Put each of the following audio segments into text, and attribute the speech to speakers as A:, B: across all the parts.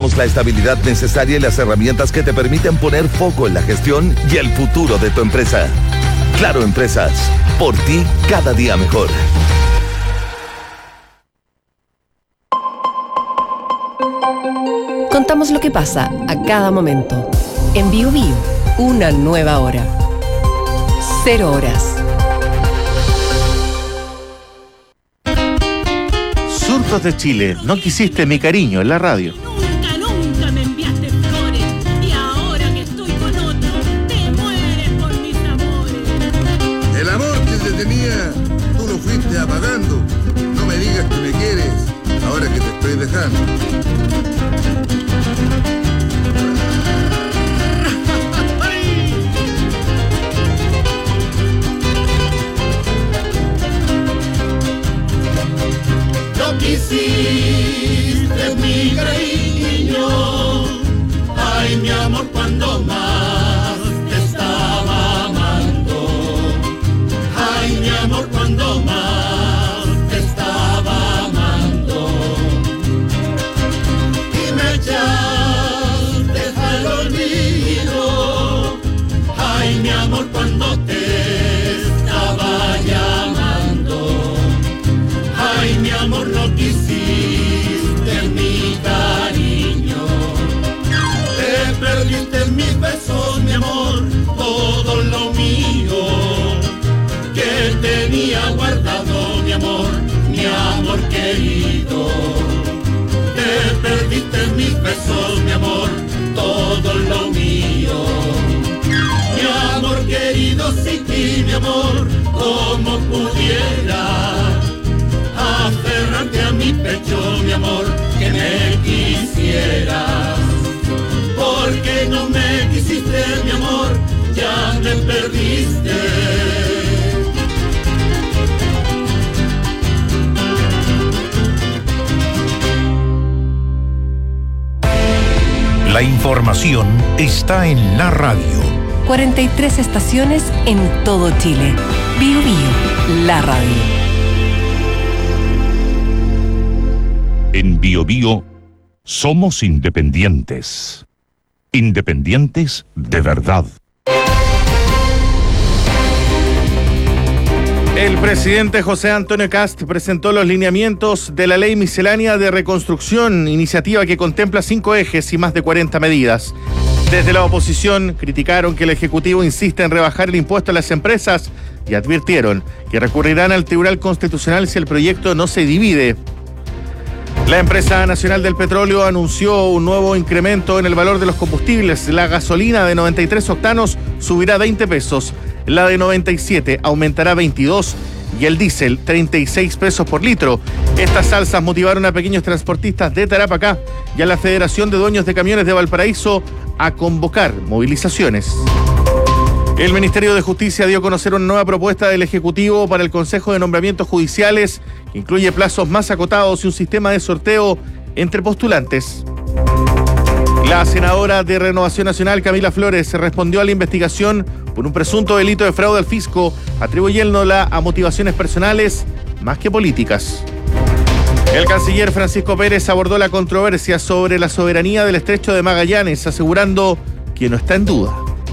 A: brindamos la estabilidad necesaria y las herramientas que te permiten poner foco en la gestión y el futuro de tu empresa. Claro Empresas, por ti cada día mejor.
B: Contamos lo que pasa a cada momento. En Bio Bio, una nueva hora. 0 horas.
C: Surcos de Chile, no quisiste mi cariño en la radio.
D: Nunca me enviaste flores y ahora que estoy con otro, te mueres por mis amores.
E: El amor que te tenía, tú lo fuiste apagando. No me digas que me quieres, ahora que te estoy dejando.
F: Quisiste mi cariño, ay mi amor, cuando más te estaba amando, ay mi amor, cuando más te estaba amando, y me echaste al olvido, ay mi amor, cuando te estaba llamando, ay mi amor, no quisiste mi cariño, te perdiste en mis besos, mi amor, todo lo mío que tenía guardado, mi amor querido, te perdiste en mis besos, mi amor, todo lo mío, mi amor querido, sin ti, mi amor, ¿cómo pudiera aferrarte a mi pecho, mi amor, que me quisieras? Porque no me quisiste, mi amor, ya me perdiste.
G: La información está en la radio.
B: 43 estaciones en todo Chile. Bio Bio, la radio.
G: En Bio Bio somos independientes. Independientes de verdad.
C: El presidente José Antonio Kast presentó los lineamientos de la Ley Miscelánea de Reconstrucción, iniciativa que contempla 5 ejes y más de 40 medidas. Desde la oposición criticaron que el Ejecutivo insiste en rebajar el impuesto a las empresas y advirtieron que recurrirán al Tribunal Constitucional si el proyecto no se divide. La empresa nacional del petróleo anunció un nuevo incremento en el valor de los combustibles. La gasolina de 93 octanos subirá 20 pesos, la de 97 aumentará 22 y el diésel 36 pesos por litro. Estas alzas motivaron a pequeños transportistas de Tarapacá y a la Federación de Dueños de Camiones de Valparaíso a convocar movilizaciones. El Ministerio de Justicia dio a conocer una nueva propuesta del Ejecutivo para el Consejo de Nombramientos Judiciales que incluye plazos más acotados y un sistema de sorteo entre postulantes. La senadora de Renovación Nacional, Camila Flores, respondió a la investigación por un presunto delito de fraude al fisco, atribuyéndola a motivaciones personales más que políticas. El canciller Francisco Pérez abordó la controversia sobre la soberanía del Estrecho de Magallanes, asegurando que no está en duda.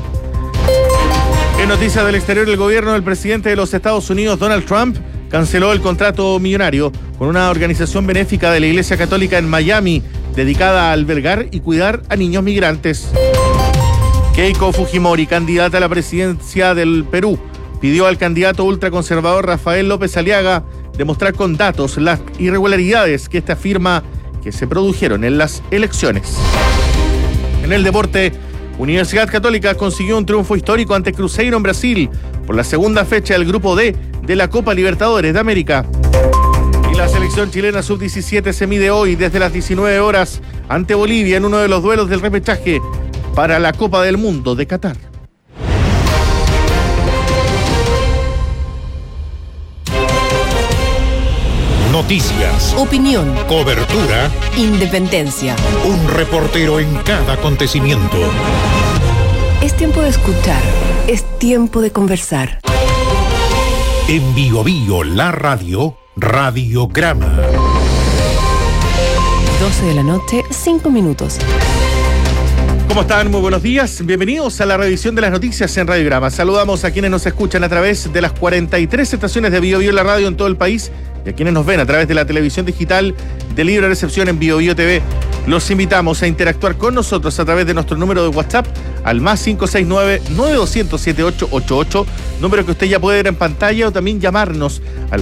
C: En noticias del exterior, el gobierno del presidente de los Estados Unidos, Donald Trump, canceló el contrato millonario con una organización benéfica de la Iglesia Católica en Miami, dedicada a albergar y cuidar a niños migrantes. Keiko Fujimori, candidata a la presidencia del Perú, pidió al candidato ultraconservador Rafael López Aliaga demostrar con datos las irregularidades que afirma que se produjeron en las elecciones. En el deporte, Universidad Católica consiguió un triunfo histórico ante Cruzeiro en Brasil por la segunda fecha del Grupo D de la Copa Libertadores de América. Y la selección chilena sub-17 se mide hoy desde las 19 horas ante Bolivia en uno de los duelos del repechaje para la Copa del Mundo de Qatar.
G: Noticias,
B: Opinión,
G: cobertura,
B: independencia.
G: un reportero en cada acontecimiento.
B: Es tiempo de escuchar, es tiempo de conversar.
G: En Bio Bio, la radio, Radiograma.
B: 12 de la noche, 5 minutos.
C: ¿Cómo están? Muy buenos días. Bienvenidos a la revisión de las noticias en Radiograma. Saludamos a quienes nos escuchan a través de las 43 estaciones de Bio Bio en la radio en todo el país y a quienes nos ven a través de la televisión digital de libre recepción en Bio Bio TV. Los invitamos a interactuar con nosotros a través de nuestro número de WhatsApp al más 569-9200-7888, número que usted ya puede ver en pantalla, o también llamarnos al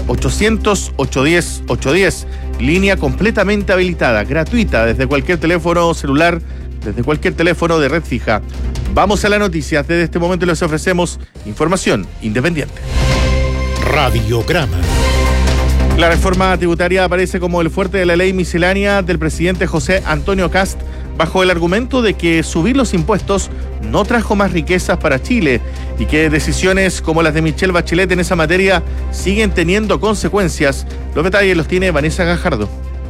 C: 800-810-810, línea completamente habilitada, gratuita, desde cualquier teléfono celular, desde cualquier teléfono de red fija. Vamos a las noticias. Desde este momento les ofrecemos información independiente.
G: Radiograma.
C: La reforma tributaria aparece como el fuerte de la ley miscelánea del presidente José Antonio Kast, bajo el argumento de que subir los impuestos no trajo más riquezas para Chile y que decisiones como las de Michelle Bachelet en esa materia siguen teniendo consecuencias. Los detalles los tiene Vanessa Gajardo.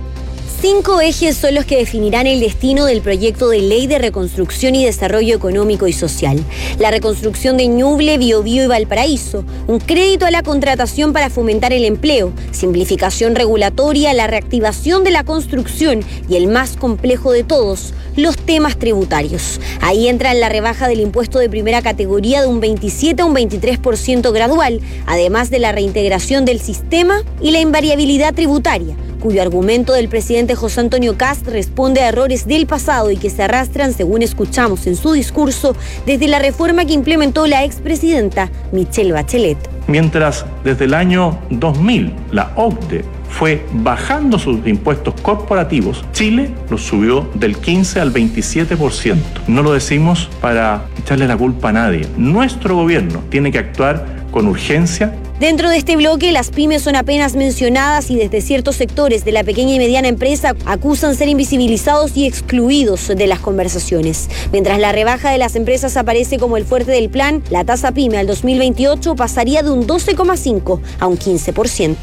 H: 5 ejes son los que definirán el destino del proyecto de ley de reconstrucción y desarrollo económico y social. La reconstrucción de Ñuble, Biobío y Valparaíso, un crédito a la contratación para fomentar el empleo, simplificación regulatoria, la reactivación de la construcción y el más complejo de todos, los temas tributarios. Ahí entran la rebaja del impuesto de primera categoría de un 27 a un 23% gradual, además de la reintegración del sistema y la invariabilidad tributaria, cuyo argumento del presidente José Antonio Kast responde a errores del pasado y que se arrastran, según escuchamos en su discurso, desde la reforma que implementó la expresidenta Michelle Bachelet.
I: Mientras desde el año 2000 la OCDE fue bajando sus impuestos corporativos, Chile los subió del 15 al 27%. No lo decimos para echarle la culpa a nadie. Nuestro gobierno tiene que actuar con urgencia.
H: Dentro de este bloque, las pymes son apenas mencionadas y desde ciertos sectores de la pequeña y mediana empresa acusan ser invisibilizados y excluidos de las conversaciones. Mientras la rebaja de las empresas aparece como el fuerte del plan, la tasa pyme al 2028 pasaría de un 12,5 a un 15%.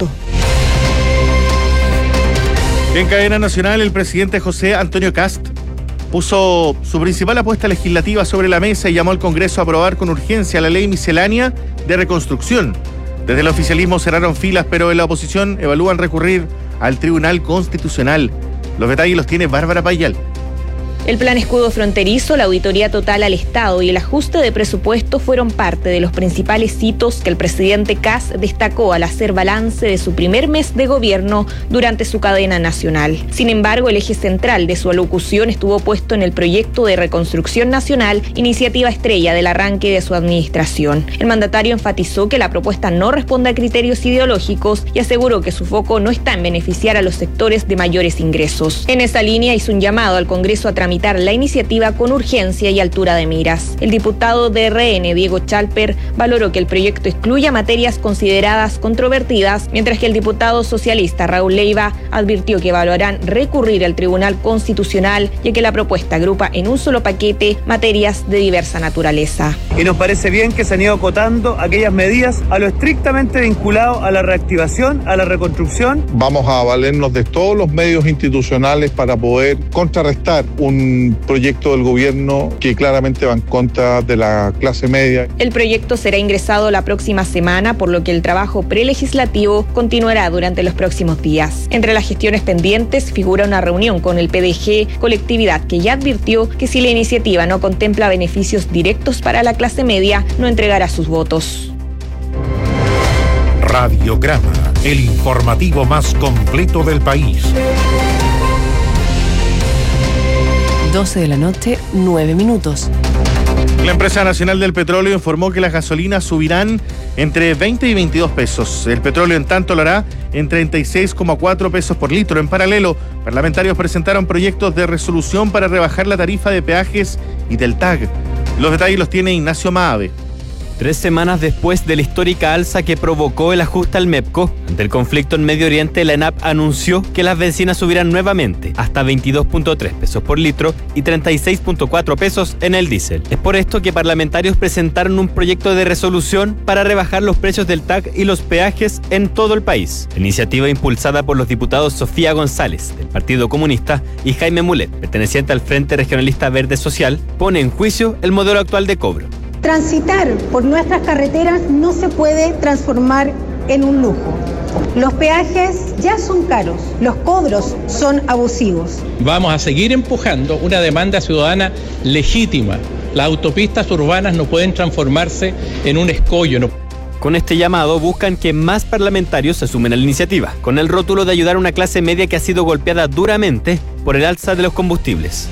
C: En cadena nacional, el presidente José Antonio Kast puso su principal apuesta legislativa sobre la mesa y llamó al Congreso a aprobar con urgencia la ley miscelánea de reconstrucción. Desde el oficialismo cerraron filas, pero en la oposición evalúan recurrir al Tribunal Constitucional. Los detalles los tiene Bárbara Payal.
J: El plan escudo fronterizo, la auditoría total al Estado y el ajuste de presupuesto fueron parte de los principales hitos que el presidente Kast destacó al hacer balance de su primer mes de gobierno durante su cadena nacional. Sin embargo, el eje central de su alocución estuvo puesto en el proyecto de reconstrucción nacional, iniciativa estrella del arranque de su administración. El mandatario enfatizó que la propuesta no responde a criterios ideológicos y aseguró que su foco no está en beneficiar a los sectores de mayores ingresos. En esa línea hizo un llamado al Congreso a tramitar la iniciativa con urgencia y altura de miras. El diputado de RN, Diego Chalper, valoró que el proyecto excluya materias consideradas controvertidas, mientras que el diputado socialista Raúl Leiva advirtió que evaluarán recurrir al Tribunal Constitucional, ya que la propuesta agrupa en un solo paquete materias de diversa naturaleza.
K: Y nos parece bien que se han ido acotando aquellas medidas a lo estrictamente vinculado a la reactivación, a la reconstrucción.
L: Vamos a valernos de todos los medios institucionales para poder contrarrestar un proyecto del gobierno que claramente va en contra de la clase media.
J: El proyecto será ingresado la próxima semana, por lo que el trabajo prelegislativo continuará durante los próximos días. Entre las gestiones pendientes figura una reunión con el PDG, colectividad que ya advirtió que si la iniciativa no contempla beneficios directos para la clase media, no entregará sus votos.
G: Radiograma, el informativo más completo del país.
B: 12 de la noche, 9 minutos.
C: La empresa nacional del petróleo informó que las gasolinas subirán entre 20 y 22 pesos. El petróleo, en tanto, lo hará en 36,4 pesos por litro. En paralelo, parlamentarios presentaron proyectos de resolución para rebajar la tarifa de peajes y del TAG. Los detalles los tiene Ignacio Maave.
M: 3 semanas después de la histórica alza que provocó el ajuste al MEPCO, ante el conflicto en Medio Oriente, la ENAP anunció que las bencinas subirán nuevamente hasta 22.3 pesos por litro y 36.4 pesos en el diésel. Es por esto que parlamentarios presentaron un proyecto de resolución para rebajar los precios del TAG y los peajes en todo el país. La iniciativa, impulsada por los diputados Sofía González, del Partido Comunista, y Jaime Mulet, perteneciente al Frente Regionalista Verde Social, pone en juicio el modelo actual de cobro.
N: Transitar por nuestras carreteras no se puede transformar en un lujo. Los peajes ya son caros, los cobros son abusivos.
O: Vamos a seguir empujando una demanda ciudadana legítima. Las autopistas urbanas no pueden transformarse en un escollo.
M: Con este llamado buscan que más parlamentarios se sumen a la iniciativa, con el rótulo de ayudar a una clase media que ha sido golpeada duramente por el alza de los combustibles.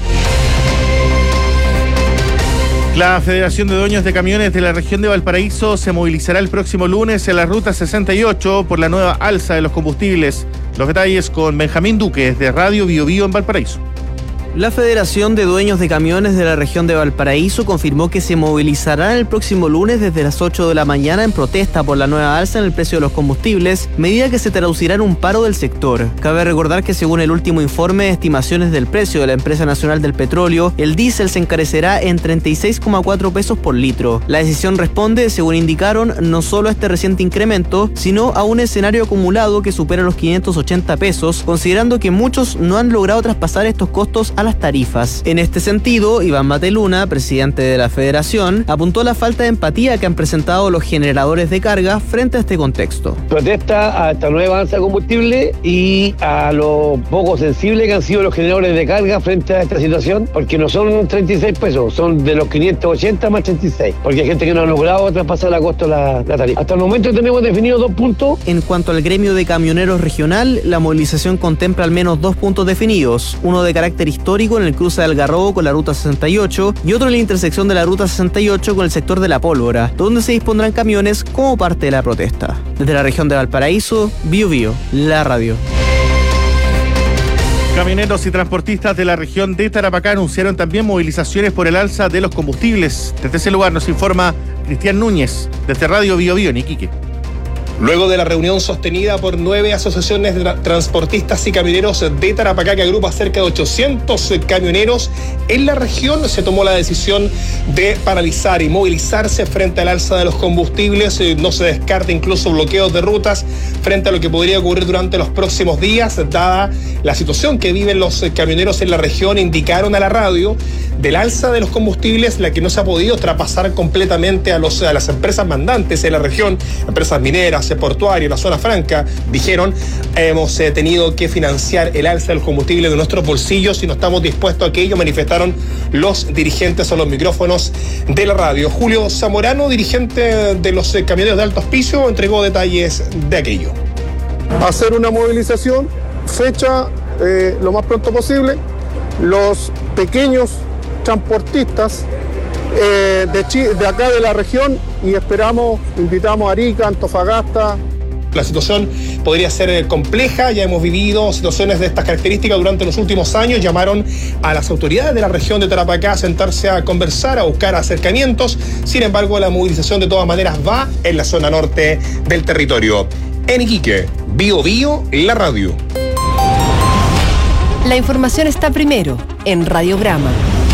C: La Federación de Dueños de Camiones de la región de Valparaíso se movilizará el próximo lunes en la ruta 68 por la nueva alza de los combustibles. Los detalles con Benjamín Duque de Radio Bio Bio en Valparaíso.
P: La Federación de Dueños de Camiones de la región de Valparaíso confirmó que se movilizará el próximo lunes desde las 8 de la mañana en protesta por la nueva alza en el precio de los combustibles, medida que se traducirá en un paro del sector. Cabe recordar que según el último informe de estimaciones del precio de la Empresa Nacional del Petróleo, el diésel se encarecerá en 36,4 pesos por litro. La decisión responde, según indicaron, no solo a este reciente incremento, sino a un escenario acumulado que supera los 580 pesos, considerando que muchos no han logrado traspasar estos costos a las tarifas. En este sentido, Iván Mateluna, presidente de la Federación, apuntó la falta de empatía que han presentado los generadores de carga frente a este contexto.
Q: Protesta a esta nueva alza de combustible y a lo poco sensible que han sido los generadores de carga frente a esta situación, porque no son 36 pesos, son de los 580 más 36, porque hay gente que no ha logrado traspasar a costo la tarifa. Hasta el momento tenemos definidos 2 puntos.
P: En cuanto al gremio de camioneros regional, la movilización contempla al menos 2 puntos definidos, uno de carácter histórico en el cruce de Algarrobo con la ruta 68 y otro en la intersección de la ruta 68 con el sector de La Pólvora, donde se dispondrán camiones como parte de la protesta. Desde la región de Valparaíso, Bio Bio, la radio.
C: Camioneros y transportistas de la región de Tarapacá anunciaron también movilizaciones por el alza de los combustibles. Desde ese lugar nos informa Cristian Núñez, desde Radio Bio Bio en Iquique.
R: Luego de la reunión sostenida por 9 asociaciones de transportistas y camioneros de Tarapacá, que agrupa cerca de 800 camioneros en la región, se tomó la decisión de paralizar y movilizarse frente al alza de los combustibles. No se descarta incluso bloqueos de rutas frente a lo que podría ocurrir durante los próximos días, dada la situación que viven los camioneros en la región. Indicaron a la radio del alza de los combustibles, la que no se ha podido traspasar completamente a las empresas mandantes en la región, empresas mineras, portuarias, la zona franca. Dijeron, hemos tenido que financiar el alza de los combustibles de nuestros bolsillos y no estamos dispuestos a aquello, manifestaron los dirigentes a los micrófonos de la radio. Julio Zamorano, dirigente de los camioneros de alto auspicio, entregó detalles de aquello.
S: Hacer una movilización, fecha lo más pronto posible. Los pequeños transportistas de acá de la región, y invitamos a Arica, Antofagasta.
R: La situación podría ser compleja, ya hemos vivido situaciones de estas características durante los últimos años. Llamaron a las autoridades de la región de Tarapacá a sentarse a conversar, a buscar acercamientos. Sin embargo, la movilización de todas maneras va en la zona norte del territorio. En Iquique, Bio Bio, la radio.
B: La información está primero en Radiograma.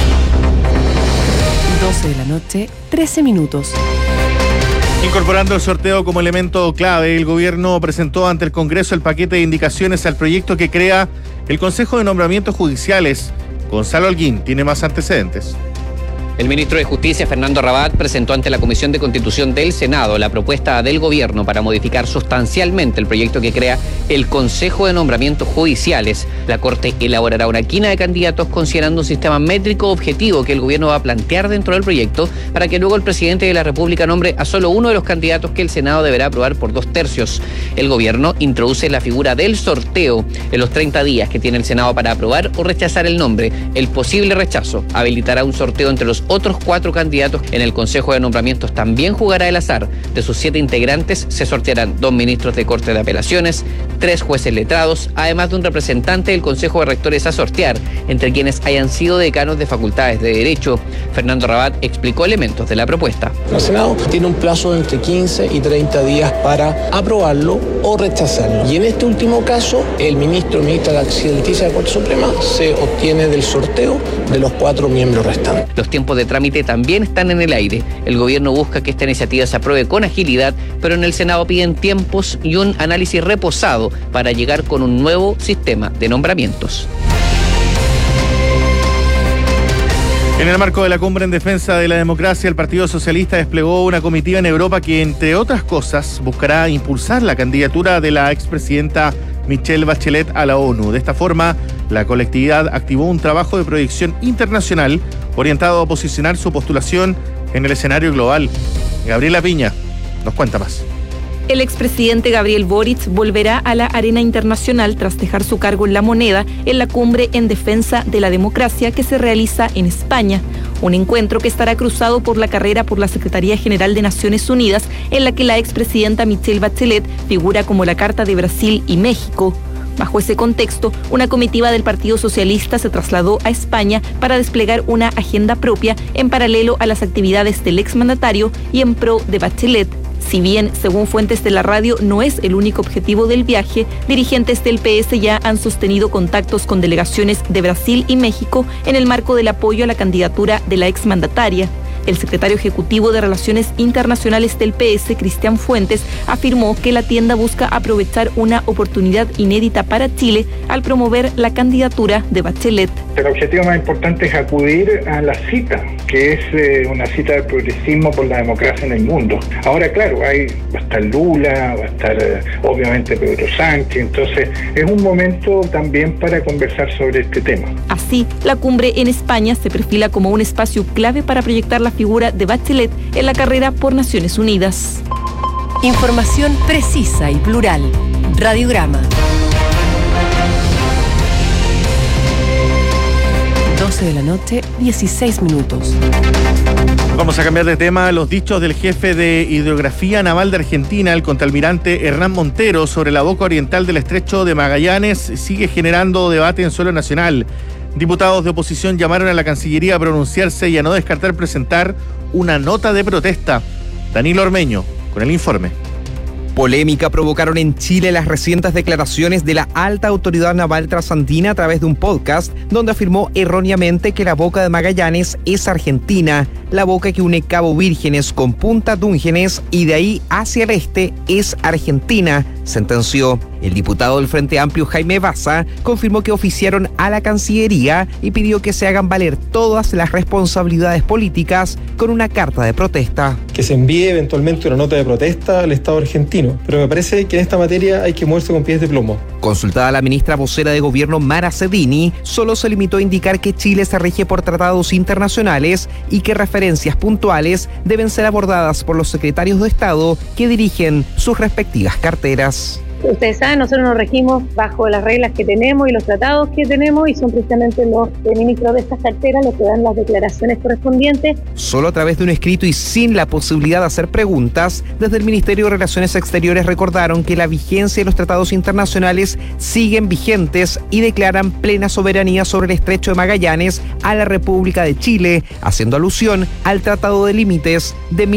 B: 12 de la noche, 13 minutos.
C: Incorporando el sorteo como elemento clave, el gobierno presentó ante el Congreso el paquete de indicaciones al proyecto que crea el Consejo de Nombramientos Judiciales. Gonzalo Holguín tiene más antecedentes.
T: El ministro de Justicia, Fernando Rabat, presentó ante la Comisión de Constitución del Senado la propuesta del gobierno para modificar sustancialmente el proyecto que crea el Consejo de Nombramientos Judiciales. La Corte elaborará una quina de candidatos considerando un sistema métrico objetivo que el gobierno va a plantear dentro del proyecto para que luego el presidente de la República nombre a solo uno de los candidatos que el Senado deberá aprobar por 2/3. El gobierno introduce la figura del sorteo en los 30 días que tiene el Senado para aprobar o rechazar el nombre. El posible rechazo habilitará un sorteo entre los otros 4 candidatos. En el Consejo de Nombramientos también jugará el azar. De sus 7 integrantes se sortearán 2 ministros de Corte de Apelaciones, 3 jueces letrados, además de un representante del Consejo de Rectores a sortear, entre quienes hayan sido decanos de facultades de Derecho. Fernando Rabat explicó elementos de la propuesta.
U: El Senado tiene un plazo de entre 15 y 30 días para aprobarlo o rechazarlo. Y en este último caso, el ministra de la Justicia de la Corte Suprema se obtiene del sorteo de los 4 miembros restantes.
T: Los tiempos de trámite también están en el aire. El gobierno busca que esta iniciativa se apruebe con agilidad, pero en el Senado piden tiempos y un análisis reposado para llegar con un nuevo sistema de nombramientos.
C: En el marco de la cumbre en defensa de la democracia, el Partido Socialista desplegó una comitiva en Europa que, entre otras cosas, buscará impulsar la candidatura de la expresidenta Michelle Bachelet a la ONU. De esta forma, la colectividad activó un trabajo de proyección internacional orientado a posicionar su postulación en el escenario global. Gabriela Piña nos cuenta más.
J: El expresidente Gabriel Boric volverá a la arena internacional tras dejar su cargo en La Moneda en la cumbre en defensa de la democracia que se realiza en España. Un encuentro que estará cruzado por la carrera por la Secretaría General de Naciones Unidas, en la que la expresidenta Michelle Bachelet figura como la carta de Brasil y México. Bajo ese contexto, una comitiva del Partido Socialista se trasladó a España para desplegar una agenda propia en paralelo a las actividades del exmandatario y en pro de Bachelet. Si bien, según fuentes de la radio, no es el único objetivo del viaje, dirigentes del PS ya han sostenido contactos con delegaciones de Brasil y México en el marco del apoyo a la candidatura de la exmandataria. El secretario ejecutivo de Relaciones Internacionales del PS, Cristian Fuentes, afirmó que la tienda busca aprovechar una oportunidad inédita para Chile al promover la candidatura de Bachelet.
A: El objetivo más importante es acudir a la cita, que es una cita del progresismo por la democracia en el mundo. Ahora, claro, va a estar Lula, va a estar obviamente Pedro Sánchez, entonces es un momento también para conversar sobre este tema.
J: Así, la cumbre en España se perfila como un espacio clave para proyectar la figura de Bachelet en la carrera por Naciones Unidas.
B: Información precisa y plural. Radiograma. 12 de la noche, 16 minutos.
C: Vamos a cambiar de tema. Los dichos del jefe de Hidrografía Naval de Argentina, el contraalmirante Hernán Montero, sobre la boca oriental del estrecho de Magallanes sigue generando debate en suelo nacional. Diputados de oposición llamaron a la Cancillería a pronunciarse y a no descartar presentar una nota de protesta. Danilo Ormeño, con el informe.
V: Polémica provocaron en Chile las recientes declaraciones de la alta autoridad naval trasandina a través de un podcast donde afirmó erróneamente que la boca de Magallanes es Argentina, la boca que une Cabo Vírgenes con Punta Túngenes y de ahí hacia el este es Argentina, sentenció. El diputado del Frente Amplio Jaime Baza confirmó que oficiaron a la Cancillería y pidió que se hagan valer todas las responsabilidades políticas con una carta de protesta.
W: Que se envíe eventualmente una nota de protesta al Estado argentino, pero me parece que en esta materia hay que moverse con pies de plomo.
V: Consultada la ministra vocera de Gobierno Mara Cedini, solo se limitó a indicar que Chile se rige por tratados internacionales y que referencias puntuales deben ser abordadas por los secretarios de Estado que dirigen sus respectivas carteras.
N: Ustedes saben, nosotros nos regimos bajo las reglas que tenemos y los tratados que tenemos y son precisamente los ministros de estas carteras los que dan las declaraciones correspondientes.
V: Solo a través de un escrito y sin la posibilidad de hacer preguntas, desde el Ministerio de Relaciones Exteriores recordaron que la vigencia de los tratados internacionales siguen vigentes y declaran plena soberanía sobre el estrecho de Magallanes a la República de Chile, haciendo alusión al Tratado de Límites de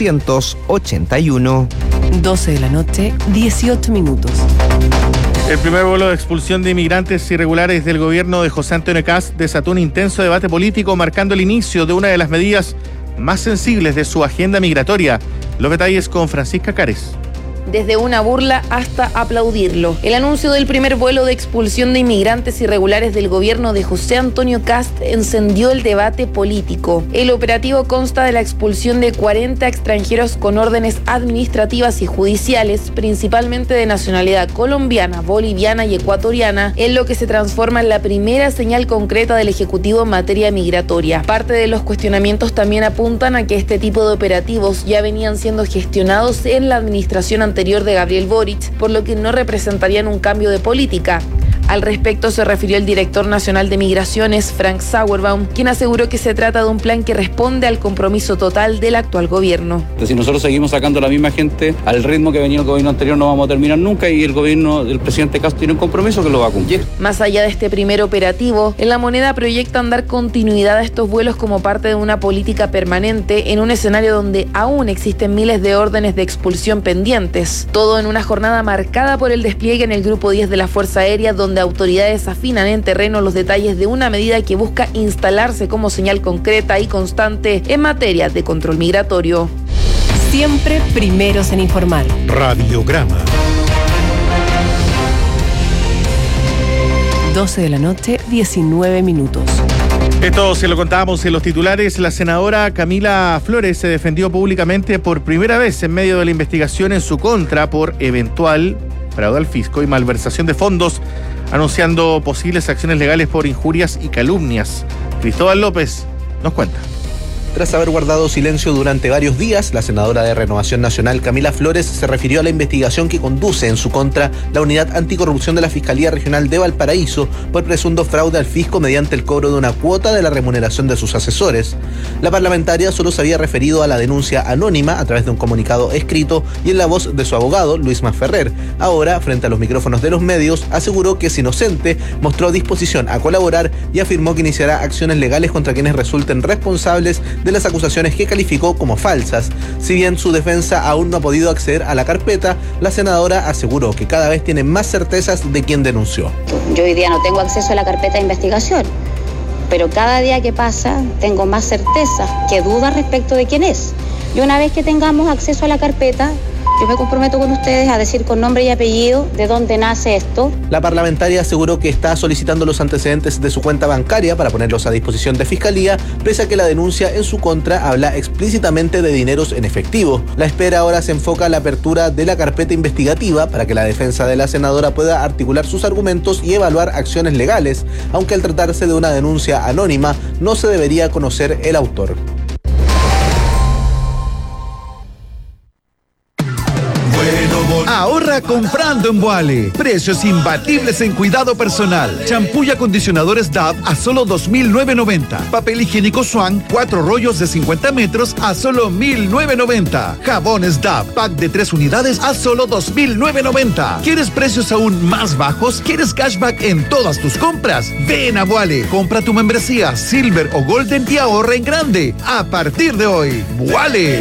V: 1881.
B: 12 de la noche, 18 minutos.
C: El primer vuelo de expulsión de inmigrantes irregulares del gobierno de José Antonio Kast desató un intenso debate político, marcando el inicio de una de las medidas más sensibles de su agenda migratoria. Los detalles con Francisca Cares.
J: Desde una burla hasta aplaudirlo. El anuncio del primer vuelo de expulsión de inmigrantes irregulares del gobierno de José Antonio Kast encendió el debate político. El operativo consta de la expulsión de 40 extranjeros con órdenes administrativas y judiciales, principalmente de nacionalidad colombiana, boliviana y ecuatoriana, en lo que se transforma en la primera señal concreta del Ejecutivo en materia migratoria. Parte de los cuestionamientos también apuntan a que este tipo de operativos ya venían siendo gestionados en la administración anterior de Gabriel Boric, por lo que no representarían un cambio de política. Al respecto se refirió el director nacional de Migraciones, Frank Sauerbaum, quien aseguró que se trata de un plan que responde al compromiso total del actual gobierno.
X: Si nosotros seguimos sacando a la misma gente al ritmo que venía el gobierno anterior, no vamos a terminar nunca, y el gobierno del presidente Kast tiene un compromiso que lo va a cumplir.
J: Más allá de este primer operativo, en La Moneda proyectan dar continuidad a estos vuelos como parte de una política permanente en un escenario donde aún existen miles de órdenes de expulsión pendientes. Todo en una jornada marcada por el despliegue en el Grupo 10 de la Fuerza Aérea, donde autoridades afinan en terreno los detalles de una medida que busca instalarse como señal concreta y constante en materia de control migratorio.
B: Siempre primeros en informar.
G: Radiograma.
B: 12 de la noche, 19 minutos.
C: Esto se lo contábamos en los titulares. La senadora Camila Flores se defendió públicamente por primera vez en medio de la investigación en su contra por eventual fraude al fisco y malversación de fondos, anunciando posibles acciones legales por injurias y calumnias. Cristóbal López nos cuenta.
D: Tras haber guardado silencio durante varios días, la senadora de Renovación Nacional, Camila Flores, se refirió a la investigación que conduce en su contra la Unidad Anticorrupción de la Fiscalía Regional de Valparaíso por presunto fraude al fisco mediante el cobro de una cuota de la remuneración de sus asesores. La parlamentaria solo se había referido a la denuncia anónima a través de un comunicado escrito y en la voz de su abogado, Luis Masferrer. Ahora, frente a los micrófonos de los medios, aseguró que es inocente, mostró disposición a colaborar y afirmó que iniciará acciones legales contra quienes resulten responsables de las acusaciones que calificó como falsas. Si bien su defensa aún no ha podido acceder a la carpeta, la senadora aseguró que cada vez tiene más certezas de quién denunció.
E: Yo hoy día no tengo acceso a la carpeta de investigación, pero cada día que pasa tengo más certezas que dudas respecto de quién es. Y una vez que tengamos acceso a la carpeta, yo me comprometo con ustedes a decir con nombre y apellido de dónde nace esto.
D: La parlamentaria aseguró que está solicitando los antecedentes de su cuenta bancaria para ponerlos a disposición de Fiscalía, pese a que la denuncia en su contra habla explícitamente de dineros en efectivo. La espera ahora se enfoca en la apertura de la carpeta investigativa para que la defensa de la senadora pueda articular sus argumentos y evaluar acciones legales, aunque al tratarse de una denuncia anónima no se debería conocer el autor.
F: Ahorra comprando en Vuale. Precios imbatibles en cuidado personal. Champú y acondicionadores Dove a solo $2,990. Papel higiénico Swan, 4 rollos de 50 metros a solo $1,990. Jabones Dove, pack de 3 unidades a solo $2,990. ¿Quieres precios aún más bajos? ¿Quieres cashback en todas tus compras? Ven a Vuale. Compra tu membresía Silver o Golden y ahorra en grande. A partir de hoy, Vuale.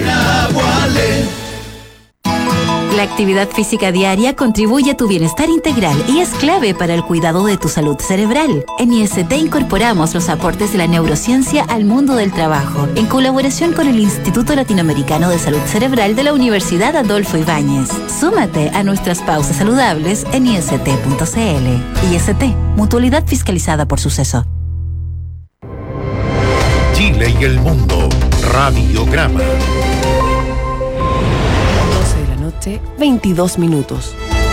I: La actividad física diaria contribuye a tu bienestar integral y es clave para el cuidado de tu salud cerebral. En IST incorporamos los aportes de la neurociencia al mundo del trabajo, en colaboración con el Instituto Latinoamericano de Salud Cerebral de la Universidad Adolfo Ibáñez. Súmate a nuestras pausas saludables en ist.cl. IST, mutualidad fiscalizada por Suceso.
G: Chile y el mundo. Radiograma.
B: 22 minutos.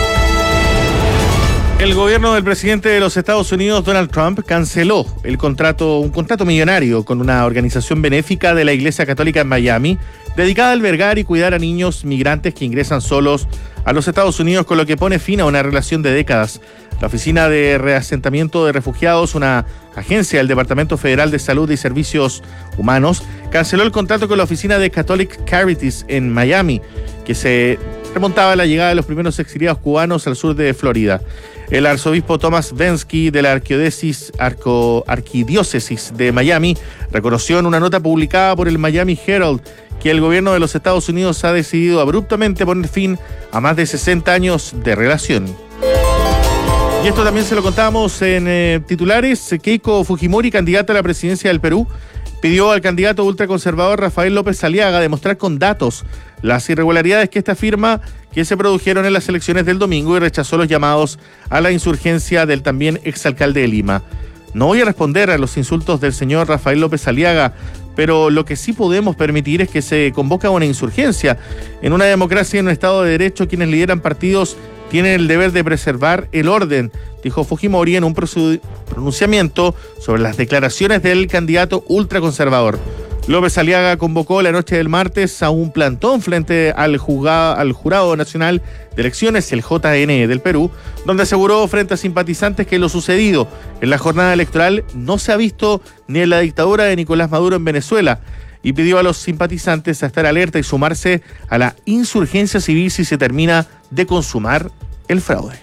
C: El gobierno del presidente de los Estados Unidos, Donald Trump, canceló un contrato millonario con una organización benéfica de la Iglesia Católica en Miami, dedicada a albergar y cuidar a niños migrantes que ingresan solos a los Estados Unidos, con lo que pone fin a una relación de décadas. La Oficina de Reasentamiento de Refugiados, una agencia del Departamento Federal de Salud y Servicios Humanos, canceló el contrato con la oficina de Catholic Charities en Miami, que se remontaba a la llegada de los primeros exiliados cubanos al sur de Florida. El arzobispo Thomas Bensky de la Arquidiócesis de Miami reconoció en una nota publicada por el Miami Herald que el gobierno de los Estados Unidos ha decidido abruptamente poner fin a más de 60 años de relación. Y esto también se lo contábamos en titulares. Keiko Fujimori, candidata a la presidencia del Perú, pidió al candidato ultraconservador Rafael López Aliaga demostrar con datos las irregularidades que esta afirma que se produjeron en las elecciones del domingo y rechazó los llamados a la insurgencia del también exalcalde de Lima. No voy a responder a los insultos del señor Rafael López Aliaga, pero lo que sí podemos permitir es que se convoque a una insurgencia. En una democracia y en un Estado de Derecho, quienes lideran partidos tienen el deber de preservar el orden, dijo Fujimori en un pronunciamiento sobre las declaraciones del candidato ultraconservador. López Aliaga convocó la noche del martes a un plantón frente al Jurado Nacional de Elecciones, el JN del Perú, donde aseguró frente a simpatizantes que lo sucedido en la jornada electoral no se ha visto ni en la dictadura de Nicolás Maduro en Venezuela, y pidió a los simpatizantes a estar alerta y sumarse a la insurgencia civil si se termina de consumar el fraude.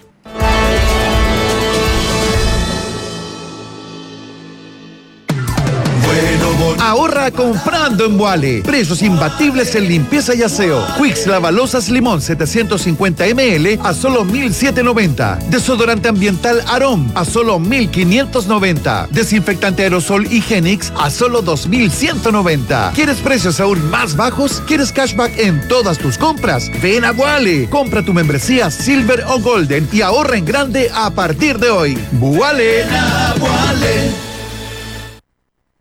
F: Ahorra comprando en Vuale. Precios imbatibles en limpieza y aseo. Quicks Lavalosas Limón 750 ml a solo $1,790. Desodorante ambiental Arom a solo $1,590. Desinfectante aerosol Higienix a solo $2,190. ¿Quieres precios aún más bajos? ¿Quieres cashback en todas tus compras? Ven a Vuale. Compra tu membresía Silver o Golden y ahorra en grande a partir de hoy. Vuale.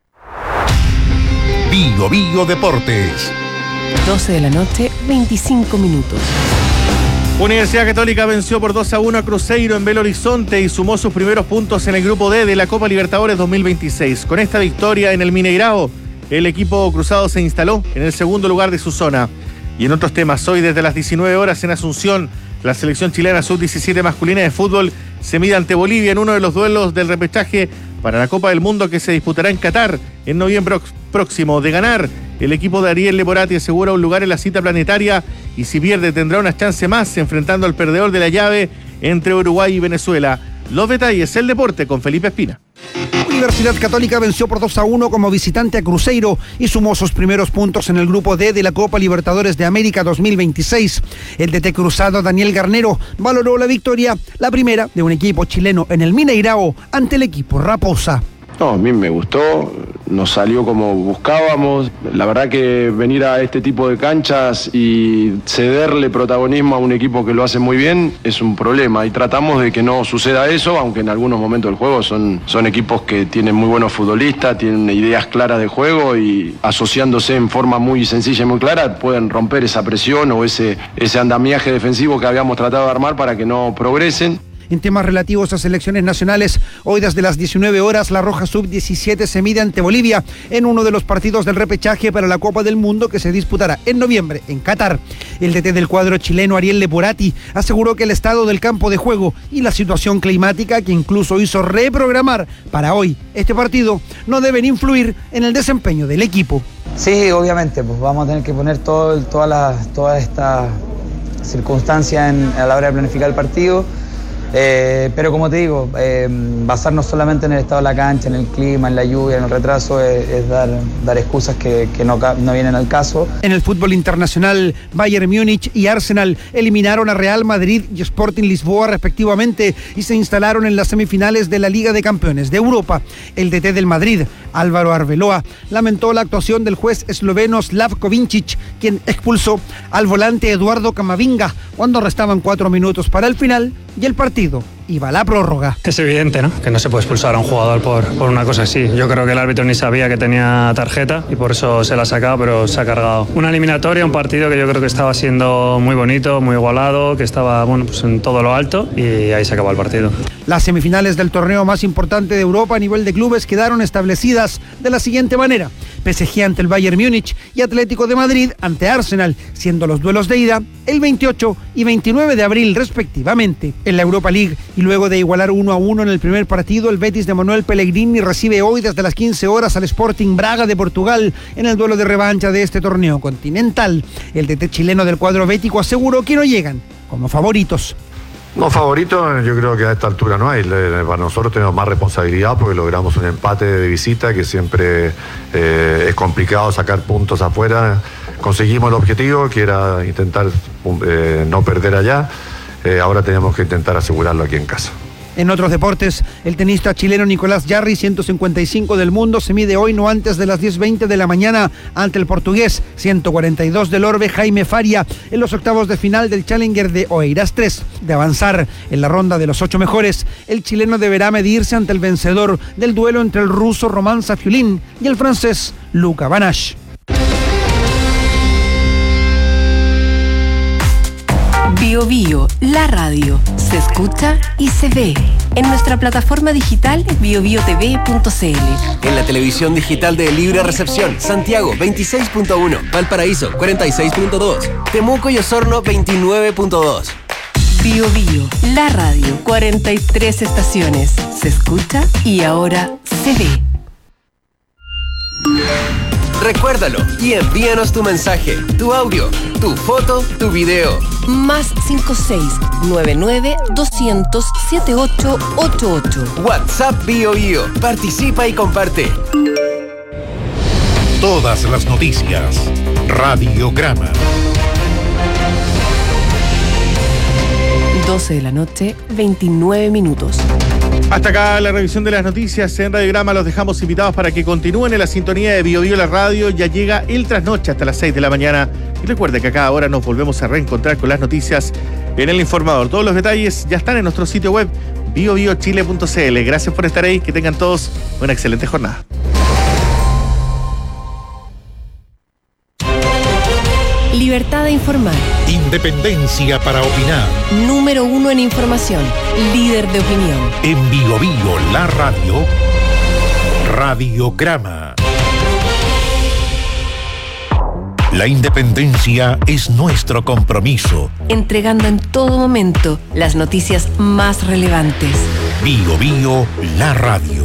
G: Bio Deportes.
B: 12 de la noche, 25 minutos.
C: Universidad Católica venció por 2-1 a Cruzeiro en Belo Horizonte y sumó sus primeros puntos en el grupo D de la Copa Libertadores 2026. Con esta victoria en el Mineirao, el equipo cruzado se instaló en el segundo lugar de su zona. Y en otros temas, hoy desde las 19 horas en Asunción, la selección chilena sub-17 masculina de fútbol se mide ante Bolivia en uno de los duelos del repechaje para la Copa del Mundo que se disputará en Qatar en noviembre próximo. De ganar, el equipo de Ariel Leporati asegura un lugar en la cita planetaria y si pierde tendrá una chance más enfrentando al perdedor de la llave entre Uruguay y Venezuela. Los detalles, el deporte con Felipe Espina.
H: Universidad Católica venció por 2-1 como visitante a Cruzeiro y sumó sus primeros puntos en el grupo D de la Copa Libertadores de América 2026. El DT cruzado Daniel Garnero valoró la victoria, la primera de un equipo chileno en el Mineirao ante el equipo Raposa.
K: No, a mí me gustó, nos salió como buscábamos. La verdad que venir a este tipo de canchas y cederle protagonismo a un equipo que lo hace muy bien es un problema y tratamos de que no suceda eso, aunque en algunos momentos del juego son equipos que tienen muy buenos futbolistas, tienen ideas claras de juego y asociándose en forma muy sencilla y muy clara pueden romper esa presión o ese andamiaje defensivo que habíamos tratado de armar para que no progresen.
H: En temas relativos a selecciones nacionales, hoy desde las 19 horas la Roja Sub-17 se mide ante Bolivia en uno de los partidos del repechaje para la Copa del Mundo que se disputará en noviembre en Qatar. El DT del cuadro chileno Ariel Leporati aseguró que el estado del campo de juego y la situación climática que incluso hizo reprogramar para hoy este partido no deben influir en el desempeño del equipo.
L: Sí, obviamente, pues vamos a tener que poner toda esta circunstancia a la hora de planificar el partido. Pero como te digo, basarnos solamente en el estado de la cancha, en el clima, en la lluvia, en el retraso, es dar excusas que no vienen al caso.
H: En el fútbol internacional, Bayern Múnich y Arsenal eliminaron a Real Madrid y Sporting Lisboa respectivamente y se instalaron en las semifinales de la Liga de Campeones de Europa. El DT del Madrid, Álvaro Arbeloa, lamentó la actuación del juez esloveno Slavko Vincic, quien expulsó al volante Eduardo Camavinga cuando restaban 4 minutos para el final y el partido iba a la prórroga.
O: Es evidente, ¿no?, que no se puede expulsar a un jugador por una cosa así. Yo creo que el árbitro ni sabía que tenía tarjeta y por eso se la ha sacado, pero se ha cargado. Una eliminatoria, un partido que yo creo que estaba siendo muy bonito, muy igualado, que estaba pues en todo lo alto y ahí se acabó el partido.
H: Las semifinales del torneo más importante de Europa a nivel de clubes quedaron establecidas de la siguiente manera: PSG ante el Bayern Múnich y Atlético de Madrid ante Arsenal, siendo los duelos de ida el 28 y 29 de abril respectivamente. En la Europa League, y luego de igualar 1-1 en el primer partido, el Betis de Manuel Pellegrini recibe hoy desde las 15 horas al Sporting Braga de Portugal en el duelo de revancha de este torneo continental. El DT chileno del cuadro bético aseguró que no llegan como favoritos.
Y: No, favorito yo creo que a esta altura no hay. Para nosotros tenemos más responsabilidad porque logramos un empate de visita que siempre es complicado sacar puntos afuera. Conseguimos el objetivo que era intentar no perder allá. Ahora tenemos que intentar asegurarlo aquí en casa.
H: En otros deportes, el tenista chileno Nicolás Jarry, 155 del mundo, se mide hoy no antes de las 10:20 de la mañana ante el portugués 142 del orbe Jaime Faria en los octavos de final del Challenger de Oeiras 3. De avanzar en la ronda de los 8 mejores, el chileno deberá medirse ante el vencedor del duelo entre el ruso Roman Safiulin y el francés Luca Banache.
B: Bio Bio, la radio, se escucha y se ve en nuestra plataforma digital biobiotv.cl.
Z: En la televisión digital de Libre Recepción, Santiago 26.1, Valparaíso 46.2, Temuco y Osorno 29.2.
B: Bio Bio, la radio, 43 estaciones, se escucha y ahora se ve.
Z: Recuérdalo y envíanos tu mensaje, tu audio, tu foto, tu video.
B: Más 56-99-200-7888.
Z: WhatsApp Bio Bio. Participa y comparte.
G: Todas las noticias. Radiograma.
B: 12 de la noche, 29 minutos.
C: Hasta acá la revisión de las noticias en Radiograma. Los dejamos invitados para que continúen en la sintonía de Bio Bio la radio. Ya llega el trasnoche hasta las 6 de la mañana. Y recuerde que a cada hora nos volvemos a reencontrar con las noticias en El Informador. Todos los detalles ya están en nuestro sitio web biobiochile.cl. Gracias por estar ahí. Que tengan todos una excelente jornada.
B: Libertad de informar.
G: Independencia para opinar.
B: Número 1 en información. Líder de opinión.
G: En Biobío, la radio. Radiograma. La independencia es nuestro compromiso.
B: Entregando en todo momento las noticias más relevantes.
G: Biobío, la radio.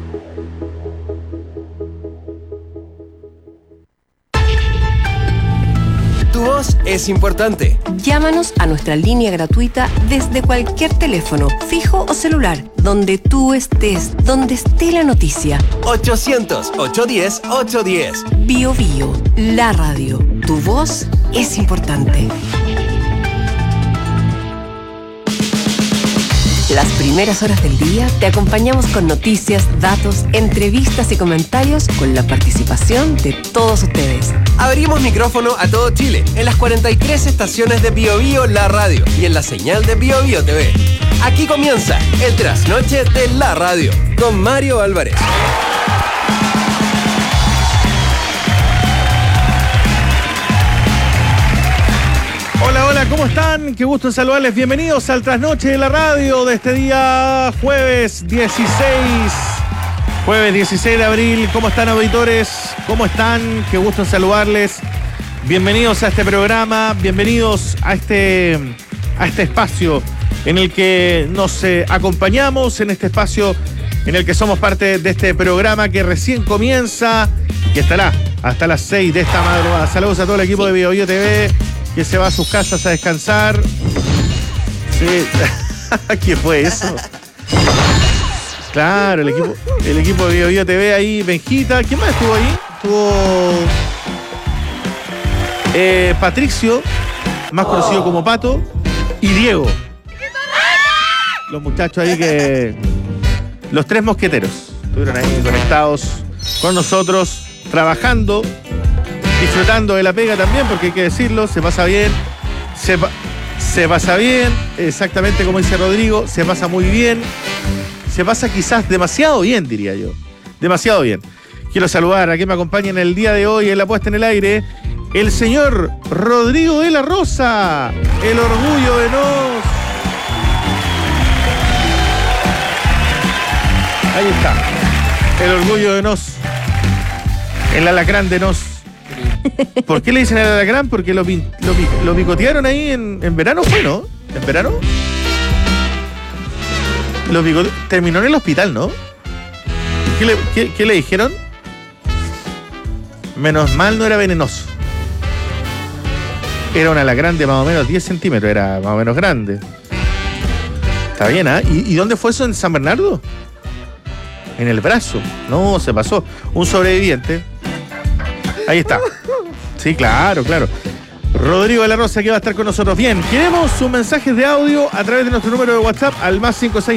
Z: Tu voz es importante.
B: Llámanos a nuestra línea gratuita desde cualquier teléfono, fijo o celular, donde tú estés, donde esté la noticia.
Z: 800-810-810.
B: Biobío, la radio. Tu voz es importante. Las primeras horas del día te acompañamos con noticias, datos, entrevistas y comentarios con la participación de todos ustedes.
Z: Abrimos micrófono a todo Chile en las 43 estaciones de Biobío La Radio y en la señal de Biobío TV. Aquí comienza el trasnoche de La Radio con Mario Álvarez.
C: Hola, hola, ¿cómo están? Qué gusto en saludarles. Bienvenidos al trasnoche de la radio de este día jueves 16 de abril. ¿Cómo están, auditores? ¿Cómo están? Qué gusto en saludarles. Bienvenidos a este programa, bienvenidos a este espacio en el que nos acompañamos, en este espacio en el que somos parte de este programa que recién comienza y estará hasta las 6 de esta madrugada. Saludos a todo el equipo de Biobío TV que se va a sus casas a descansar. Sí. ¿Qué fue eso? Claro, el equipo de Biobío TV ahí, Benjita. ¿Quién más estuvo ahí? Estuvo Patricio, más conocido como Pato, y Diego. Los muchachos ahí que... Los tres mosqueteros estuvieron ahí conectados con nosotros, trabajando, disfrutando de la pega también, porque hay que decirlo, se pasa bien, se pasa bien, exactamente como dice Rodrigo, se pasa muy bien, se pasa quizás demasiado bien, diría yo, demasiado bien. Quiero saludar a quien me acompaña en el día de hoy en la puesta en el aire, el señor Rodrigo de la Rosa, el orgullo de Nos. Ahí está, el orgullo de Nos, el alacrán de Nos. ¿Por qué le dicen el alacrán? Porque lo picotearon ahí en verano, ¿fue, no? ¿En verano? Terminó en el hospital, ¿no? ¿Qué le dijeron? Menos mal no era venenoso. Era un alacrán de más o menos 10 centímetros, era más o menos grande. Está bien, ¿ah? ¿Y dónde fue eso? ¿En San Bernardo? En el brazo. No, se pasó. Un sobreviviente. Ahí está. Sí, claro. Rodrigo de la Rosa que va a estar con nosotros. Bien, queremos sus mensajes de audio a través de nuestro número de WhatsApp al más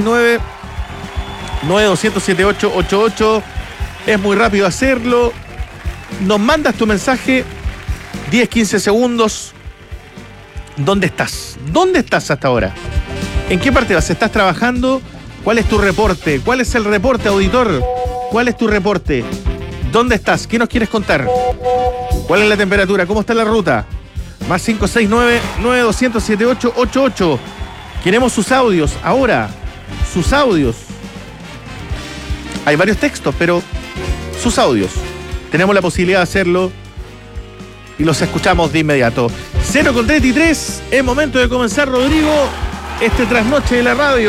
C: 569-9200-7888. Es muy rápido hacerlo. Nos mandas tu mensaje, 10-15 segundos. ¿Dónde estás? ¿Dónde estás hasta ahora? ¿En qué parte vas? ¿Estás trabajando? ¿Cuál es tu reporte? ¿Cuál es el reporte, auditor? ¿Cuál es tu reporte? ¿Dónde estás? ¿Qué nos quieres contar? ¿Cuál es la temperatura? ¿Cómo está la ruta? Más 569-9200-7888. Queremos sus audios. Ahora, sus audios. Hay varios textos, pero sus audios. Tenemos la posibilidad de hacerlo y los escuchamos de inmediato. 0:33, es momento de comenzar, Rodrigo, este trasnoche de la radio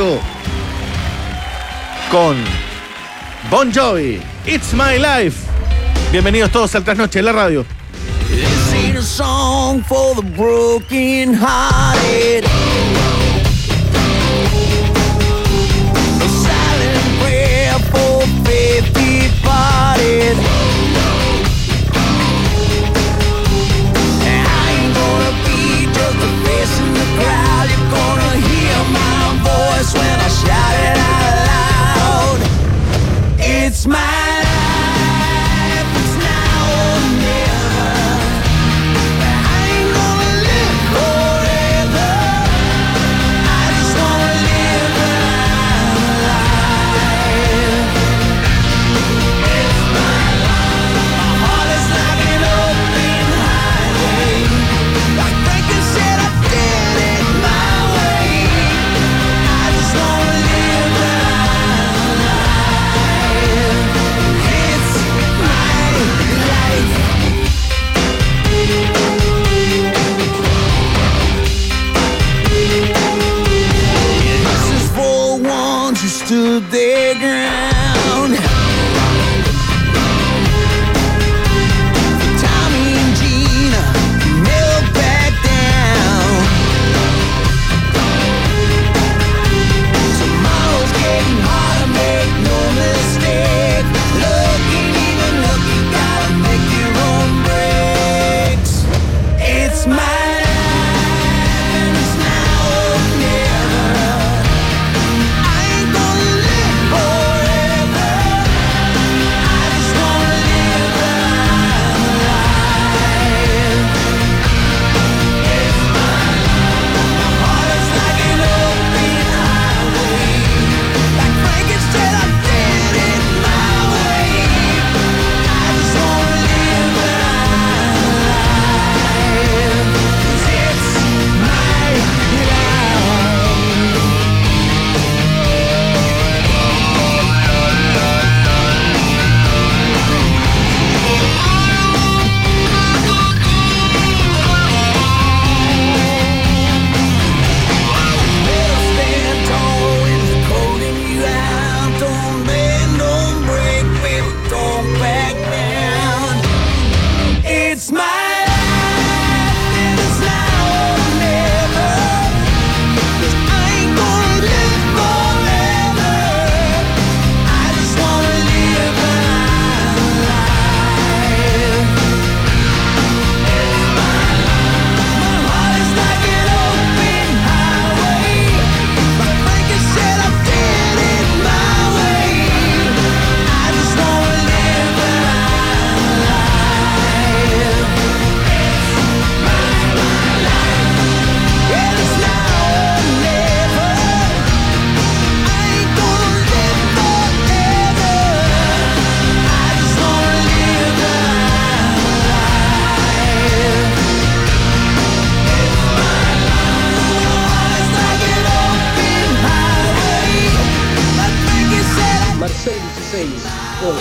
C: con Bon Jovi, It's My Life. Bienvenidos todos al trasnoche de la radio.
M: This ain't a song for the broken hearted. A silent prayer for faith departed. I ain't gonna be just a face in the crowd. You're gonna hear my voice when I shout it out loud. It's my life, it's now or never. I ain't gonna live forever.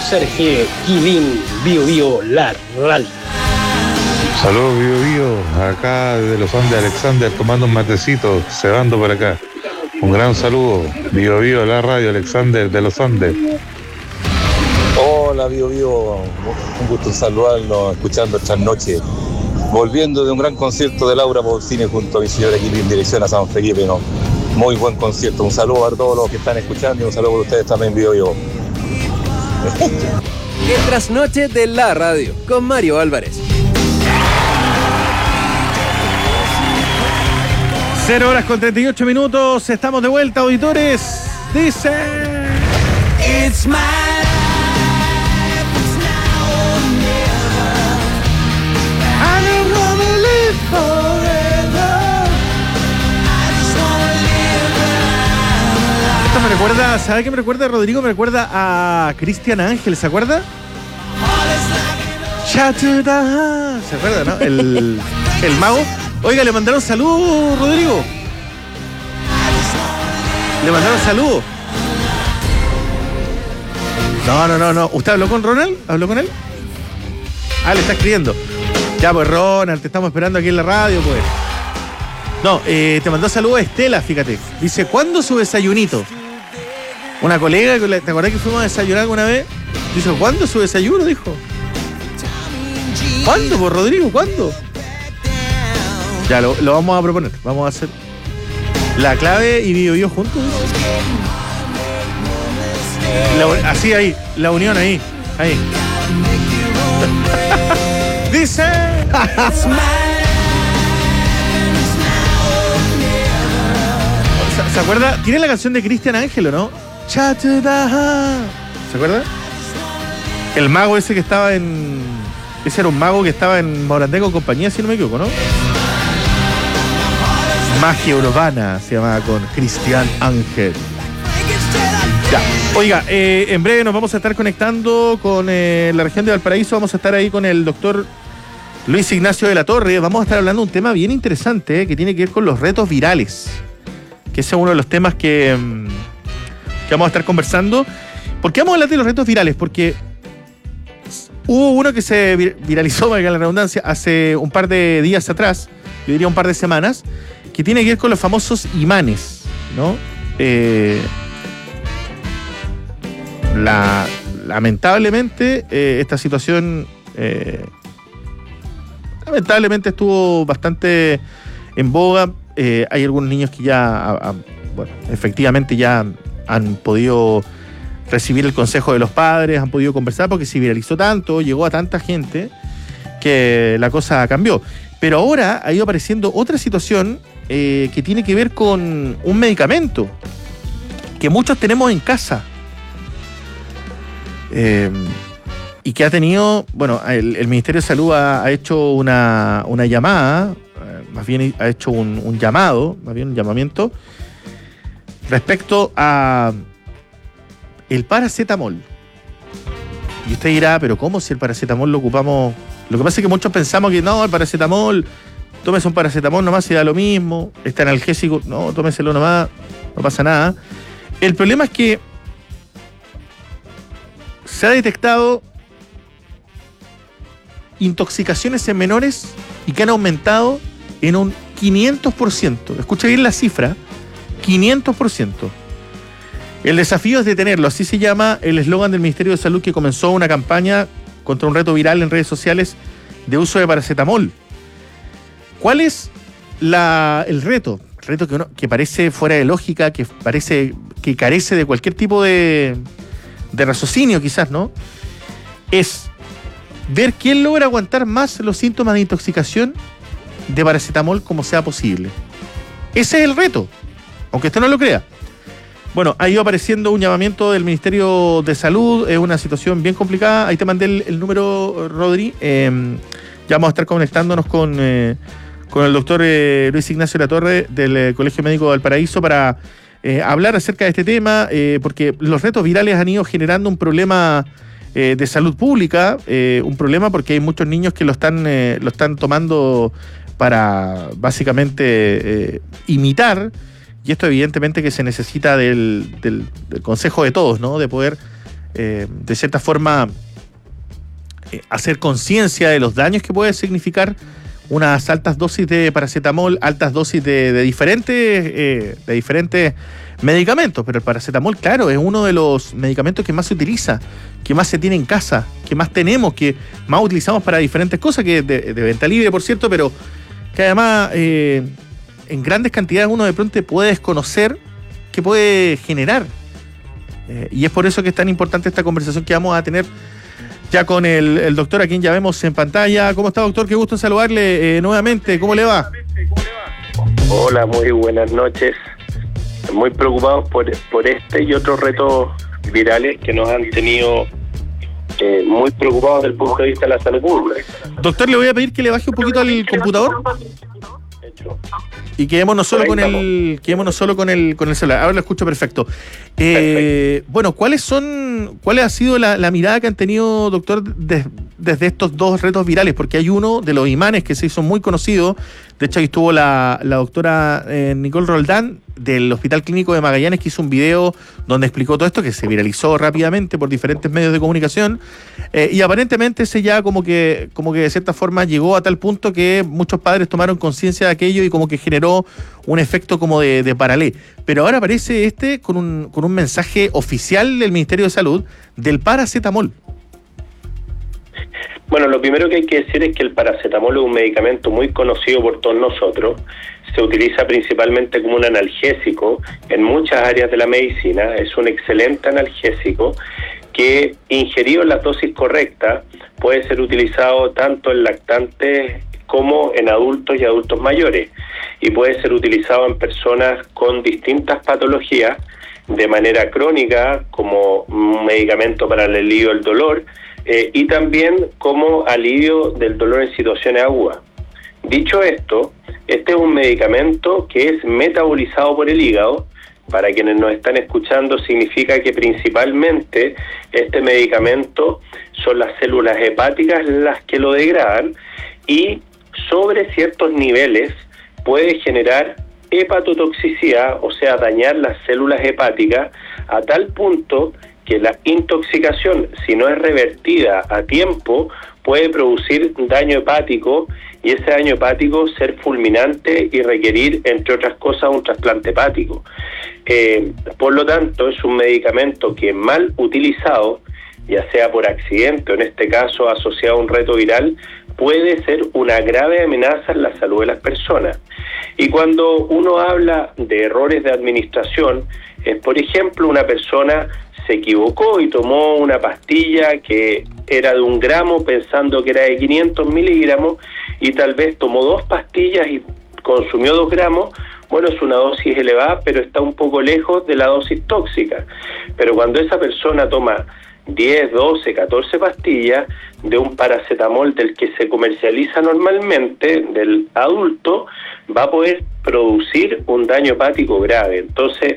P: Sergio Quilín, Bio Bio, la radio.
Q: Saludos, Bio Bio, acá desde los Andes, Alexander, tomando un matecito, cebando por acá. Un gran saludo, Bio Bio, la radio, Alexander de los Andes.
R: Hola, Bio Bio, un gusto saludarlos, escuchando esta noche. Volviendo de un gran concierto de Laura Pausini junto a mi señora Quilín en dirección a San Felipe, ¿no? Muy buen concierto, un saludo a todos los que están escuchando y un saludo para ustedes también, Bio Bio.
Z: El trasnoche de la radio, con Mario Álvarez.
C: 0 horas con 38 minutos, estamos de vuelta, auditores. Dice...
M: It's my life, it's now or never. I don't wanna live forever. I just wanna live.
C: Esto me recuerda, ¿sabe qué me recuerda, Rodrigo? Me recuerda a Cristian Ángel, ¿se acuerda? ¿Se acuerda, no? El mago. Oiga, le mandaron saludos, Rodrigo. Le mandaron saludos. No. ¿Usted habló con Ronald? ¿Habló con él? Ah, le está escribiendo. Ya, pues, Ronald, te estamos esperando aquí en la radio, pues. No, te mandó saludos a Estela, fíjate. Dice, ¿cuándo su desayunito? Una colega, ¿te acordás que fuimos a desayunar alguna vez? Dice, ¿cuándo su desayuno? Dijo. ¿Cuándo, pues, Rodrigo? ¿Cuándo? Ya, lo vamos a proponer. Vamos a hacer la clave y Bio Bio juntos. Así ahí, la unión ahí. Dice. ¿Se acuerda? Tiene la canción de Cristian Ángel, ¿o no? ¿Se acuerda? El mago ese que estaba en... Ese era un mago que estaba en Morandé con compañía, si no me equivoco, ¿no? Magia Urbana se llamaba, con Cristian Ángel. Ya. Oiga, en breve nos vamos a estar conectando con la región de Valparaíso. Vamos a estar ahí con el doctor Luis Ignacio de la Torre. Vamos a estar hablando de un tema bien interesante que tiene que ver con los retos virales, que ese es uno de los temas que vamos a estar conversando. ¿Por qué vamos a hablar de los retos virales? Porque hubo uno que se viralizó, valga la redundancia, hace un par de días atrás, yo diría un par de semanas, que tiene que ver con los famosos imanes, ¿no? Lamentablemente, esta situación lamentablemente estuvo bastante en boga. Hay algunos niños que ya, efectivamente ya han podido recibir el consejo de los padres, han podido conversar, porque se viralizó tanto, llegó a tanta gente, que la cosa cambió. Pero ahora ha ido apareciendo otra situación que tiene que ver con un medicamento que muchos tenemos en casa. Y que ha tenido, el Ministerio de Salud ha hecho una llamada, más bien ha hecho un llamado, más bien un llamamiento, respecto a el paracetamol. Y usted dirá, pero ¿cómo si el paracetamol lo ocupamos? Lo que pasa es que muchos pensamos que no, el paracetamol, tómese un paracetamol nomás y da lo mismo, está analgésico, no, tómeselo nomás, no pasa nada. El problema es que se ha detectado intoxicaciones en menores y que han aumentado en un 500%. Escucha bien la cifra, 500%. El desafío es detenerlo, así se llama el eslogan del Ministerio de Salud, que comenzó una campaña contra un reto viral en redes sociales de uso de paracetamol. ¿Cuál es el reto? El reto que parece fuera de lógica, que parece que carece de cualquier tipo de raciocinio, quizás, ¿no? Es ver quién logra aguantar más los síntomas de intoxicación de paracetamol como sea posible. Ese es el reto, aunque usted no lo crea. Bueno, ha ido apareciendo un llamamiento del Ministerio de Salud, es una situación bien complicada. Ahí te mandé el número, Rodri. Ya vamos a estar conectándonos con el doctor Luis Ignacio de la Torre del Colegio Médico de Valparaíso para hablar acerca de este tema, porque los retos virales han ido generando un problema de salud pública, un problema porque hay muchos niños que lo están tomando para básicamente imitar. Y esto evidentemente que se necesita del consejo de todos, ¿no? De poder de cierta forma, hacer conciencia de los daños que puede significar unas altas dosis de paracetamol, altas dosis de diferentes medicamentos. Pero el paracetamol, claro, es uno de los medicamentos que más se utiliza, que más se tiene en casa, que más tenemos, que más utilizamos para diferentes cosas, que de venta libre, por cierto, pero que además en grandes cantidades uno de pronto puede desconocer que puede generar. Y es por eso que es tan importante esta conversación que vamos a tener ya con el doctor, a quien ya vemos en pantalla. ¿Cómo está, doctor? Qué gusto en saludarle nuevamente. ¿Cómo le va?
A: Hola, muy buenas noches. Muy preocupados por este y otros retos virales que nos han tenido muy preocupados desde el punto de vista de la salud pública.
C: Doctor, le voy a pedir que le baje un poquito al computador y quedémonos solo con el celular. Ahora lo escucho perfecto. Bueno, ¿cuál ha sido la mirada que han tenido, doctor, desde estos dos retos virales? Porque hay uno de los imanes que se hizo muy conocido. De hecho, ahí estuvo la doctora Nicole Roldán del Hospital Clínico de Magallanes, que hizo un video donde explicó todo esto, que se viralizó rápidamente por diferentes medios de comunicación, y aparentemente ese ya como que de cierta forma llegó a tal punto que muchos padres tomaron conciencia de aquello y como que generó un efecto como de paralé. Pero ahora aparece con un mensaje oficial del Ministerio de Salud del paracetamol.
A: Bueno, lo primero que hay que decir es que el paracetamol es un medicamento muy conocido por todos nosotros. Se utiliza principalmente como un analgésico en muchas áreas de la medicina. Es un excelente analgésico que, ingerido en la dosis correcta, puede ser utilizado tanto en lactantes como en adultos y adultos mayores. Y puede ser utilizado en personas con distintas patologías de manera crónica, como un medicamento para el alivio del dolor, y también como alivio del dolor en situaciones agudas. Dicho esto, este es un medicamento que es metabolizado por el hígado. Para quienes nos están escuchando, significa que principalmente este medicamento son las células hepáticas las que lo degradan, y sobre ciertos niveles puede generar hepatotoxicidad, o sea, dañar las células hepáticas a tal punto que la intoxicación, si no es revertida a tiempo, puede producir daño hepático, y ese daño hepático ser fulminante y requerir, entre otras cosas, un trasplante hepático. Por lo tanto, es un medicamento que mal utilizado, ya sea por accidente o en este caso asociado a un reto viral, puede ser una grave amenaza en la salud de las personas. Y cuando uno habla de errores de administración, es por ejemplo una persona se equivocó y tomó una pastilla que era de 1 gramo pensando que era de 500 miligramos, y tal vez tomó 2 pastillas y consumió 2 gramos. Bueno, es una dosis elevada, pero está un poco lejos de la dosis tóxica. Pero cuando esa persona toma 10, 12, 14 pastillas de un paracetamol del que se comercializa normalmente, del adulto, va a poder producir un daño hepático grave. Entonces,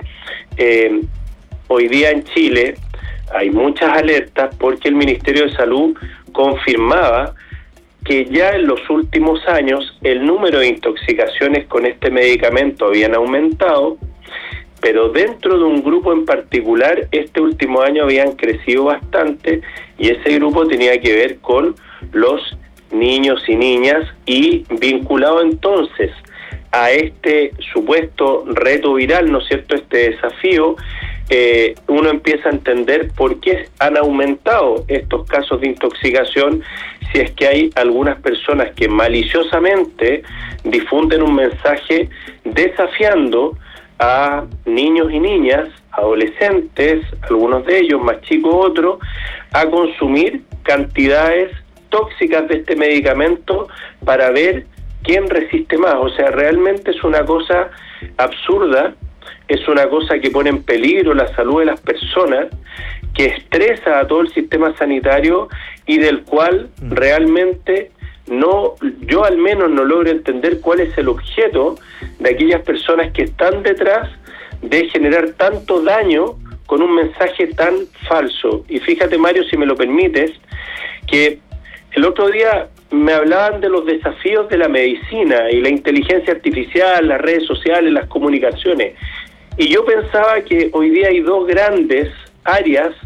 A: hoy día en Chile hay muchas alertas porque el Ministerio de Salud confirmaba que ya en los últimos años el número de intoxicaciones con este medicamento habían aumentado, pero dentro de un grupo en particular este último año habían crecido bastante, y ese grupo tenía que ver con los niños y niñas, y vinculado entonces a este supuesto reto viral, ¿no es cierto?, este desafío, uno empieza a entender por qué han aumentado estos casos de intoxicación, si es que hay algunas personas que maliciosamente difunden un mensaje desafiando a niños y niñas, adolescentes, algunos de ellos más chicos otros, a consumir cantidades tóxicas de este medicamento para ver quién resiste más. O sea, realmente es una cosa absurda, es una cosa que pone en peligro la salud de las personas, que estresa a todo el sistema sanitario y del cual realmente yo al menos no logro entender cuál es el objeto de aquellas personas que están detrás de generar tanto daño con un mensaje tan falso. Y fíjate, Mario, si me lo permites, que el otro día me hablaban de los desafíos de la medicina y la inteligencia artificial, las redes sociales, las comunicaciones. Y yo pensaba que hoy día hay 2 grandes áreas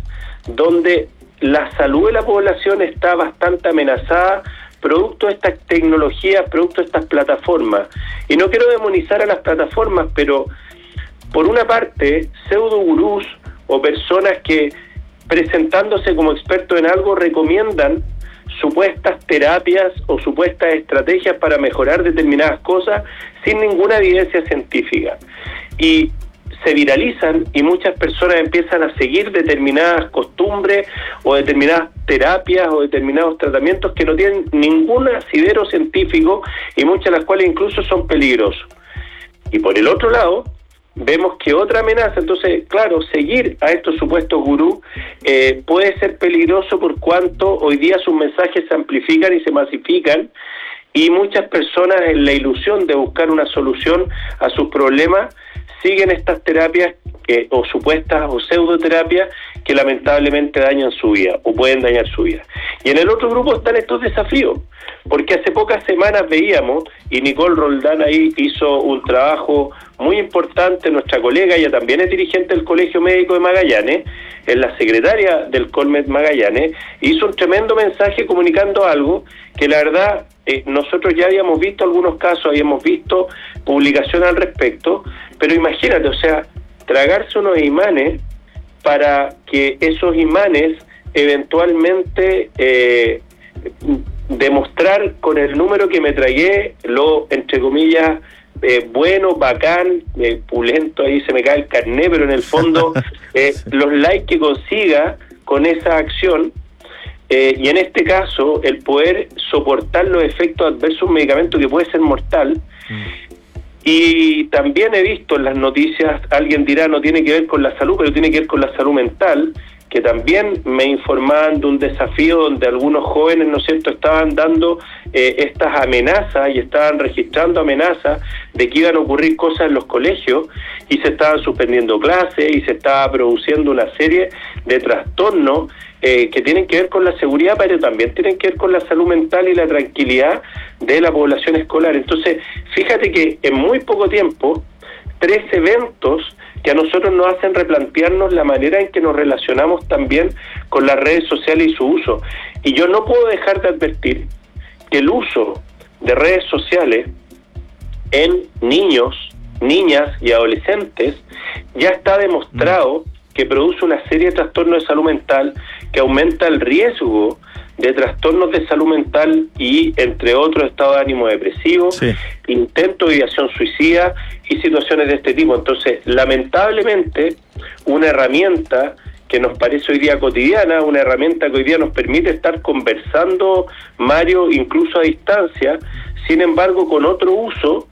A: donde la salud de la población está bastante amenazada producto de estas tecnologías, producto de estas plataformas. Y no quiero demonizar a las plataformas, pero por una parte, pseudo gurús o personas que presentándose como expertos en algo recomiendan supuestas terapias o supuestas estrategias para mejorar determinadas cosas sin ninguna evidencia científica. Y se viralizan y muchas personas empiezan a seguir determinadas costumbres o determinadas terapias o determinados tratamientos que no tienen ningún asidero científico y muchas de las cuales incluso son peligrosos. Y por el otro lado, vemos que otra amenaza, entonces, claro, seguir a estos supuestos gurús puede ser peligroso por cuanto hoy día sus mensajes se amplifican y se masifican y muchas personas en la ilusión de buscar una solución a sus problemas siguen estas terapias o supuestas o pseudoterapias que lamentablemente dañan su vida o pueden dañar su vida. Y en el otro grupo están estos desafíos, porque hace pocas semanas veíamos, y Nicole Roldán ahí hizo un trabajo muy importante, nuestra colega, ella también es dirigente del Colegio Médico de Magallanes, es la secretaria del Colmed Magallanes, hizo un tremendo mensaje comunicando algo que la verdad nosotros ya habíamos visto algunos casos, habíamos visto publicaciones al respecto, pero imagínate, o sea, tragarse unos imanes para que esos imanes eventualmente demostrar con el número que me tragué lo, entre comillas, bueno, bacán, pulento, ahí se me cae el carné, pero en el fondo los likes que consiga con esa acción y en este caso el poder soportar los efectos adversos de un medicamento que puede ser mortal. Y también he visto en las noticias, alguien dirá no tiene que ver con la salud, pero tiene que ver con la salud mental, que también me informaban de un desafío donde algunos jóvenes, ¿no es cierto?, estaban dando estas amenazas y estaban registrando amenazas de que iban a ocurrir cosas en los colegios y se estaban suspendiendo clases y se estaba produciendo una serie de trastornos que tienen que ver con la seguridad, pero también tienen que ver con la salud mental y la tranquilidad de la población escolar. Entonces, fíjate que en muy poco tiempo, 3 eventos que a nosotros nos hacen replantearnos la manera en que nos relacionamos también con las redes sociales y su uso. Y yo no puedo dejar de advertir que el uso de redes sociales en niños, niñas y adolescentes ya está demostrado que produce una serie de trastornos de salud mental, que aumenta el riesgo de trastornos de salud mental y, entre otros, estado de ánimo depresivo, intento de ideación suicida y situaciones de este tipo. Entonces, lamentablemente, una herramienta que nos parece hoy día cotidiana, una herramienta que hoy día nos permite estar conversando, Mario, incluso a distancia, sin embargo, con otro uso,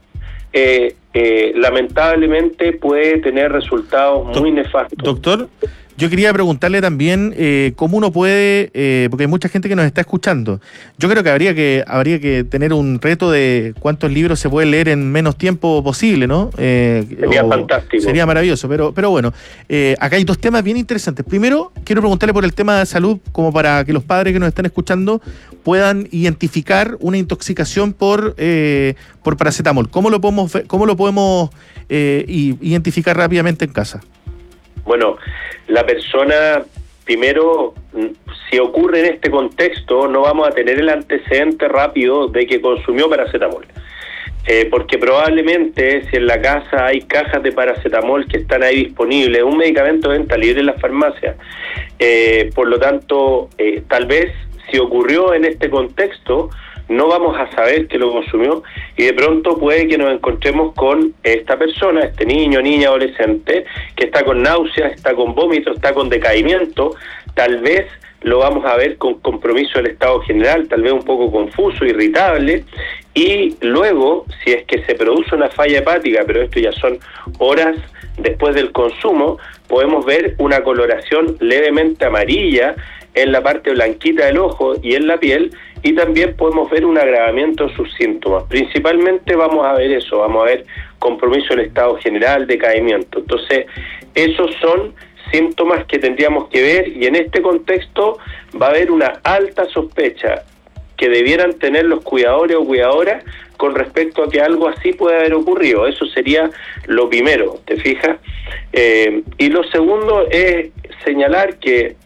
A: lamentablemente puede tener resultados muy nefastos.
C: Doctor, yo quería preguntarle también cómo uno puede, porque hay mucha gente que nos está escuchando. Yo creo que habría que tener un reto de cuántos libros se puede leer en menos tiempo posible, ¿no?
A: Sería fantástico.
C: Sería maravilloso, pero bueno, acá hay 2 temas bien interesantes. Primero, quiero preguntarle por el tema de salud, como para que los padres que nos están escuchando puedan identificar una intoxicación por paracetamol. ¿Cómo lo podemos identificar rápidamente en casa?
A: Bueno, la persona, primero, si ocurre en este contexto, no vamos a tener el antecedente rápido de que consumió paracetamol. Porque probablemente si en la casa hay cajas de paracetamol que están ahí disponibles, un medicamento de venta libre en las farmacias, por lo tanto, tal vez si ocurrió en este contexto, no vamos a saber que lo consumió y de pronto puede que nos encontremos con esta persona, este niño, niña, adolescente, que está con náuseas, está con vómitos, está con decaimiento, tal vez lo vamos a ver con compromiso del estado general, tal vez un poco confuso, irritable, y luego, si es que se produce una falla hepática, pero esto ya son horas después del consumo, podemos ver una coloración levemente amarilla en la parte blanquita del ojo y en la piel, y también podemos ver un agravamiento de sus síntomas. Principalmente vamos a ver eso, vamos a ver compromiso del estado general, decaimiento. Entonces, esos son síntomas que tendríamos que ver, y en este contexto va a haber una alta sospecha que debieran tener los cuidadores o cuidadoras con respecto a que algo así puede haber ocurrido. Eso sería lo primero, ¿te fijas? Y lo segundo es señalar que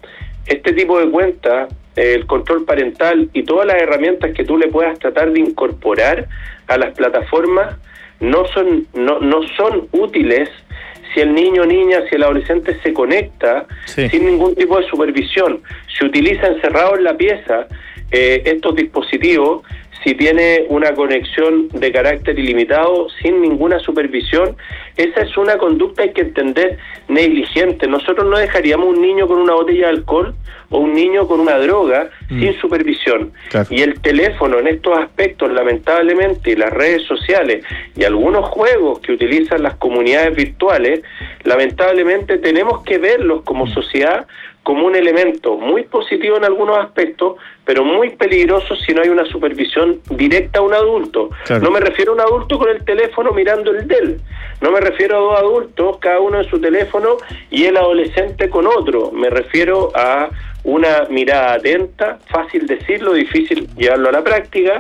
A: este tipo de cuentas, el control parental y todas las herramientas que tú le puedas tratar de incorporar a las plataformas no son útiles si el niño o niña, si el adolescente se conecta sin ningún tipo de supervisión. Si utiliza encerrado en la pieza estos dispositivos, si tiene una conexión de carácter ilimitado, sin ninguna supervisión, esa es una conducta, hay que entender, negligente. Nosotros no dejaríamos un niño con una botella de alcohol o un niño con una droga sin supervisión. Claro. Y el teléfono en estos aspectos, lamentablemente, y las redes sociales y algunos juegos que utilizan las comunidades virtuales, lamentablemente tenemos que verlos como sociedad como un elemento muy positivo en algunos aspectos, pero muy peligroso si no hay una supervisión directa a un adulto. Claro. No me refiero a un adulto con el teléfono mirando el del, no me refiero a dos adultos, cada uno en su teléfono y el adolescente con otro, me refiero a una mirada atenta, fácil decirlo, difícil llevarlo a la práctica,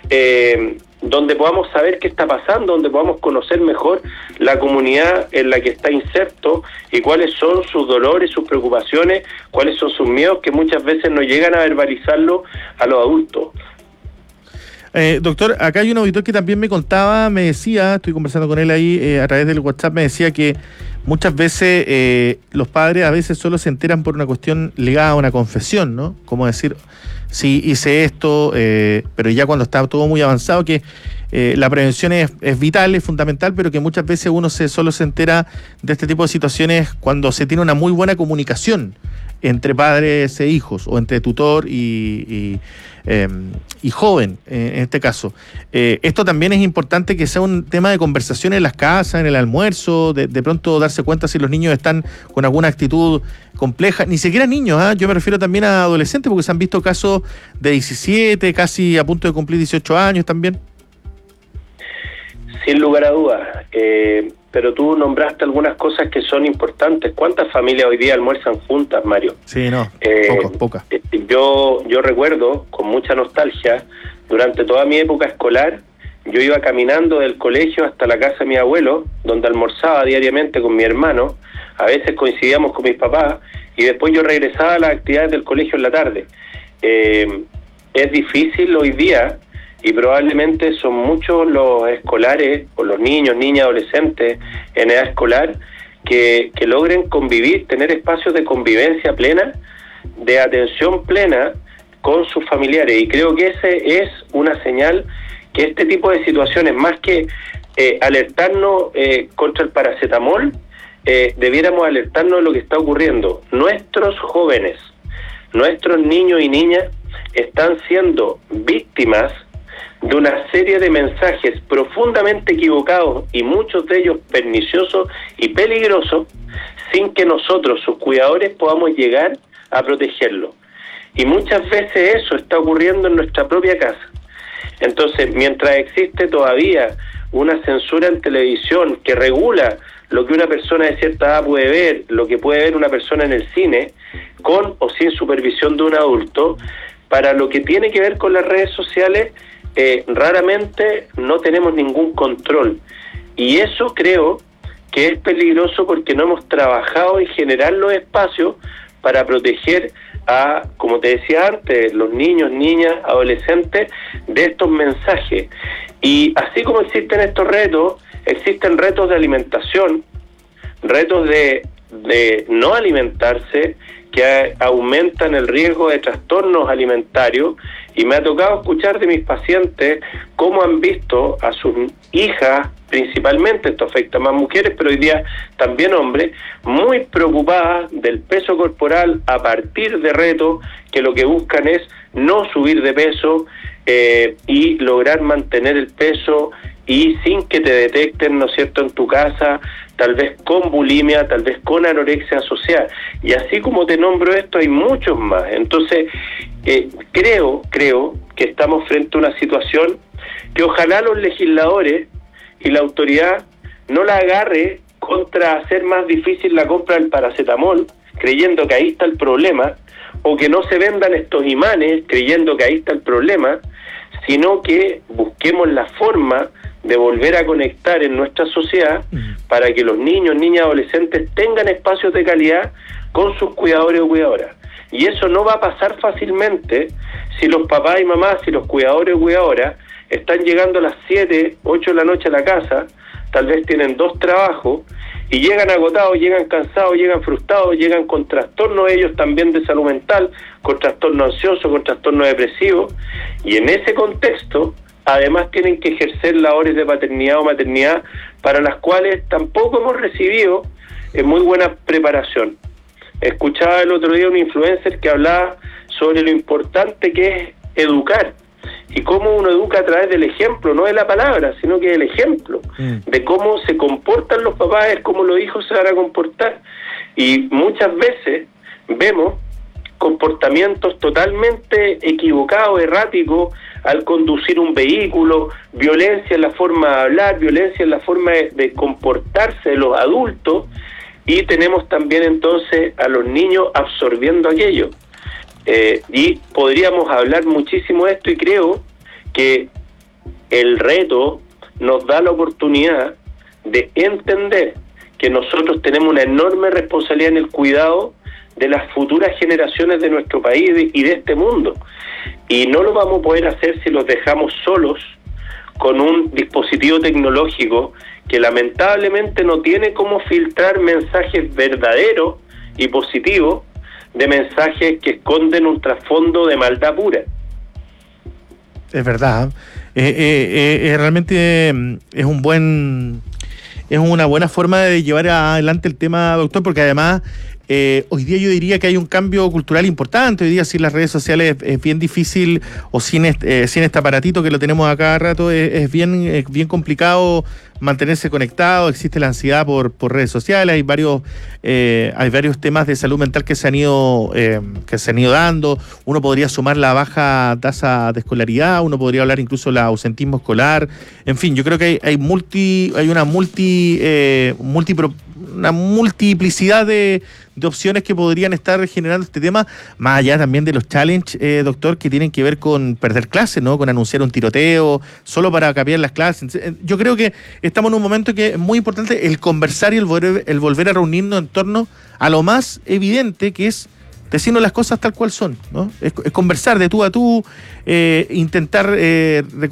A: donde podamos saber qué está pasando, donde podamos conocer mejor la comunidad en la que está inserto y cuáles son sus dolores, sus preocupaciones, cuáles son sus miedos, que muchas veces no llegan a verbalizarlo a los adultos.
C: Doctor, acá hay un auditor que también me contaba, me decía, estoy conversando con él ahí a través del WhatsApp, me decía que muchas veces los padres a veces solo se enteran por una cuestión ligada a una confesión, ¿no? Como decir, sí, hice esto, pero ya cuando está todo muy avanzado, que la prevención es vital, es fundamental, pero que muchas veces uno solo se entera de este tipo de situaciones cuando se tiene una muy buena comunicación entre padres e hijos, o entre tutor y joven, en este caso. Esto también es importante que sea un tema de conversación en las casas, en el almuerzo, de pronto darse cuenta si los niños están con alguna actitud compleja, ni siquiera niños, yo me refiero también a adolescentes, porque se han visto casos de 17, casi a punto de cumplir 18 años también.
A: Sin lugar a dudas, pero tú nombraste algunas cosas que son importantes. ¿Cuántas familias hoy día almuerzan juntas, Mario?
C: Sí, no, pocas.
A: Yo recuerdo con mucha nostalgia, durante toda mi época escolar, yo iba caminando del colegio hasta la casa de mi abuelo, donde almorzaba diariamente con mi hermano, a veces coincidíamos con mis papás, y después yo regresaba a las actividades del colegio en la tarde. Es difícil hoy día, y probablemente son muchos los escolares, o los niños, niñas, adolescentes en edad escolar, que logren convivir, tener espacios de convivencia plena, de atención plena con sus familiares. Y creo que ese es una señal que este tipo de situaciones, más que alertarnos contra el paracetamol, debiéramos alertarnos de lo que está ocurriendo. Nuestros jóvenes, nuestros niños y niñas están siendo víctimas de una serie de mensajes profundamente equivocados y muchos de ellos perniciosos y peligrosos, sin que nosotros, sus cuidadores, podamos llegar a protegerlos. Y muchas veces eso está ocurriendo en nuestra propia casa. Entonces, mientras existe todavía una censura en televisión que regula lo que una persona de cierta edad puede ver, lo que puede ver una persona en el cine, con o sin supervisión de un adulto, para lo que tiene que ver con las redes sociales, raramente no tenemos ningún control. Y eso creo que es peligroso porque no hemos trabajado en generar los espacios para proteger a, como te decía antes, los niños, niñas, adolescentes de estos mensajes. Y así como existen estos retos, existen retos de alimentación, retos de no alimentarse, que aumentan el riesgo de trastornos alimentarios, y me ha tocado escuchar de mis pacientes cómo han visto a sus hijas, principalmente, esto afecta más mujeres, pero hoy día también hombres, muy preocupadas del peso corporal a partir de retos que lo que buscan es no subir de peso y lograr mantener el peso, y sin que te detecten, ¿no es cierto?, en tu casa, tal vez con bulimia, tal vez con anorexia asociada. Y así como te nombro esto, hay muchos más. Entonces, creo que estamos frente a una situación que ojalá los legisladores y la autoridad no la agarre contra hacer más difícil la compra del paracetamol, creyendo que ahí está el problema, o que no se vendan estos imanes creyendo que ahí está el problema, sino que busquemos la forma de volver a conectar en nuestra sociedad para que los niños, niñas, adolescentes tengan espacios de calidad con sus cuidadores o cuidadoras. Y eso no va a pasar fácilmente si los papás y mamás, si los cuidadores y cuidadoras están llegando a las 7, 8 de la noche a la casa, tal vez tienen 2 trabajos, y llegan agotados, llegan cansados, llegan frustrados, llegan con trastornos ellos también de salud mental, con trastorno ansioso, con trastorno depresivo, y en ese contexto, además tienen que ejercer labores de paternidad o maternidad para las cuales tampoco hemos recibido muy buena preparación. Escuchaba el otro día un influencer que hablaba sobre lo importante que es educar y cómo uno educa a través del ejemplo, no de la palabra, sino que del ejemplo, de cómo se comportan los papás, es cómo los hijos se van a comportar. Y muchas veces vemos comportamientos totalmente equivocados, erráticos, al conducir un vehículo, violencia en la forma de hablar, violencia en la forma de comportarse de los adultos, y tenemos también entonces a los niños absorbiendo aquello. Y podríamos hablar muchísimo de esto, y creo que el reto nos da la oportunidad de entender que nosotros tenemos una enorme responsabilidad en el cuidado de las futuras generaciones de nuestro país y de este mundo. Y no lo vamos a poder hacer si los dejamos solos con un dispositivo tecnológico que lamentablemente no tiene cómo filtrar mensajes verdaderos y positivos de mensajes que esconden un trasfondo de maldad pura.
C: Es verdad. Realmente es una buena forma de llevar adelante el tema, doctor, porque además hoy día yo diría que hay un cambio cultural importante. Hoy día sin las redes sociales es bien difícil, o sin este aparatito que lo tenemos a cada rato, es bien complicado mantenerse conectado. Existe la ansiedad por redes sociales, hay varios temas de salud mental que se han ido dando. Uno podría sumar la baja tasa de escolaridad, uno podría hablar incluso del ausentismo escolar. En fin, yo creo que hay una multiplicidad de opciones que podrían estar generando este tema, más allá también de los challenges, doctor, que tienen que ver con perder clases, ¿no? Con anunciar un tiroteo solo para cambiar las clases. Yo creo que estamos en un momento que es muy importante el conversar y el volver a reunirnos en torno a lo más evidente, que es decirnos las cosas tal cual son, ¿no? Es conversar de tú a tú, intentar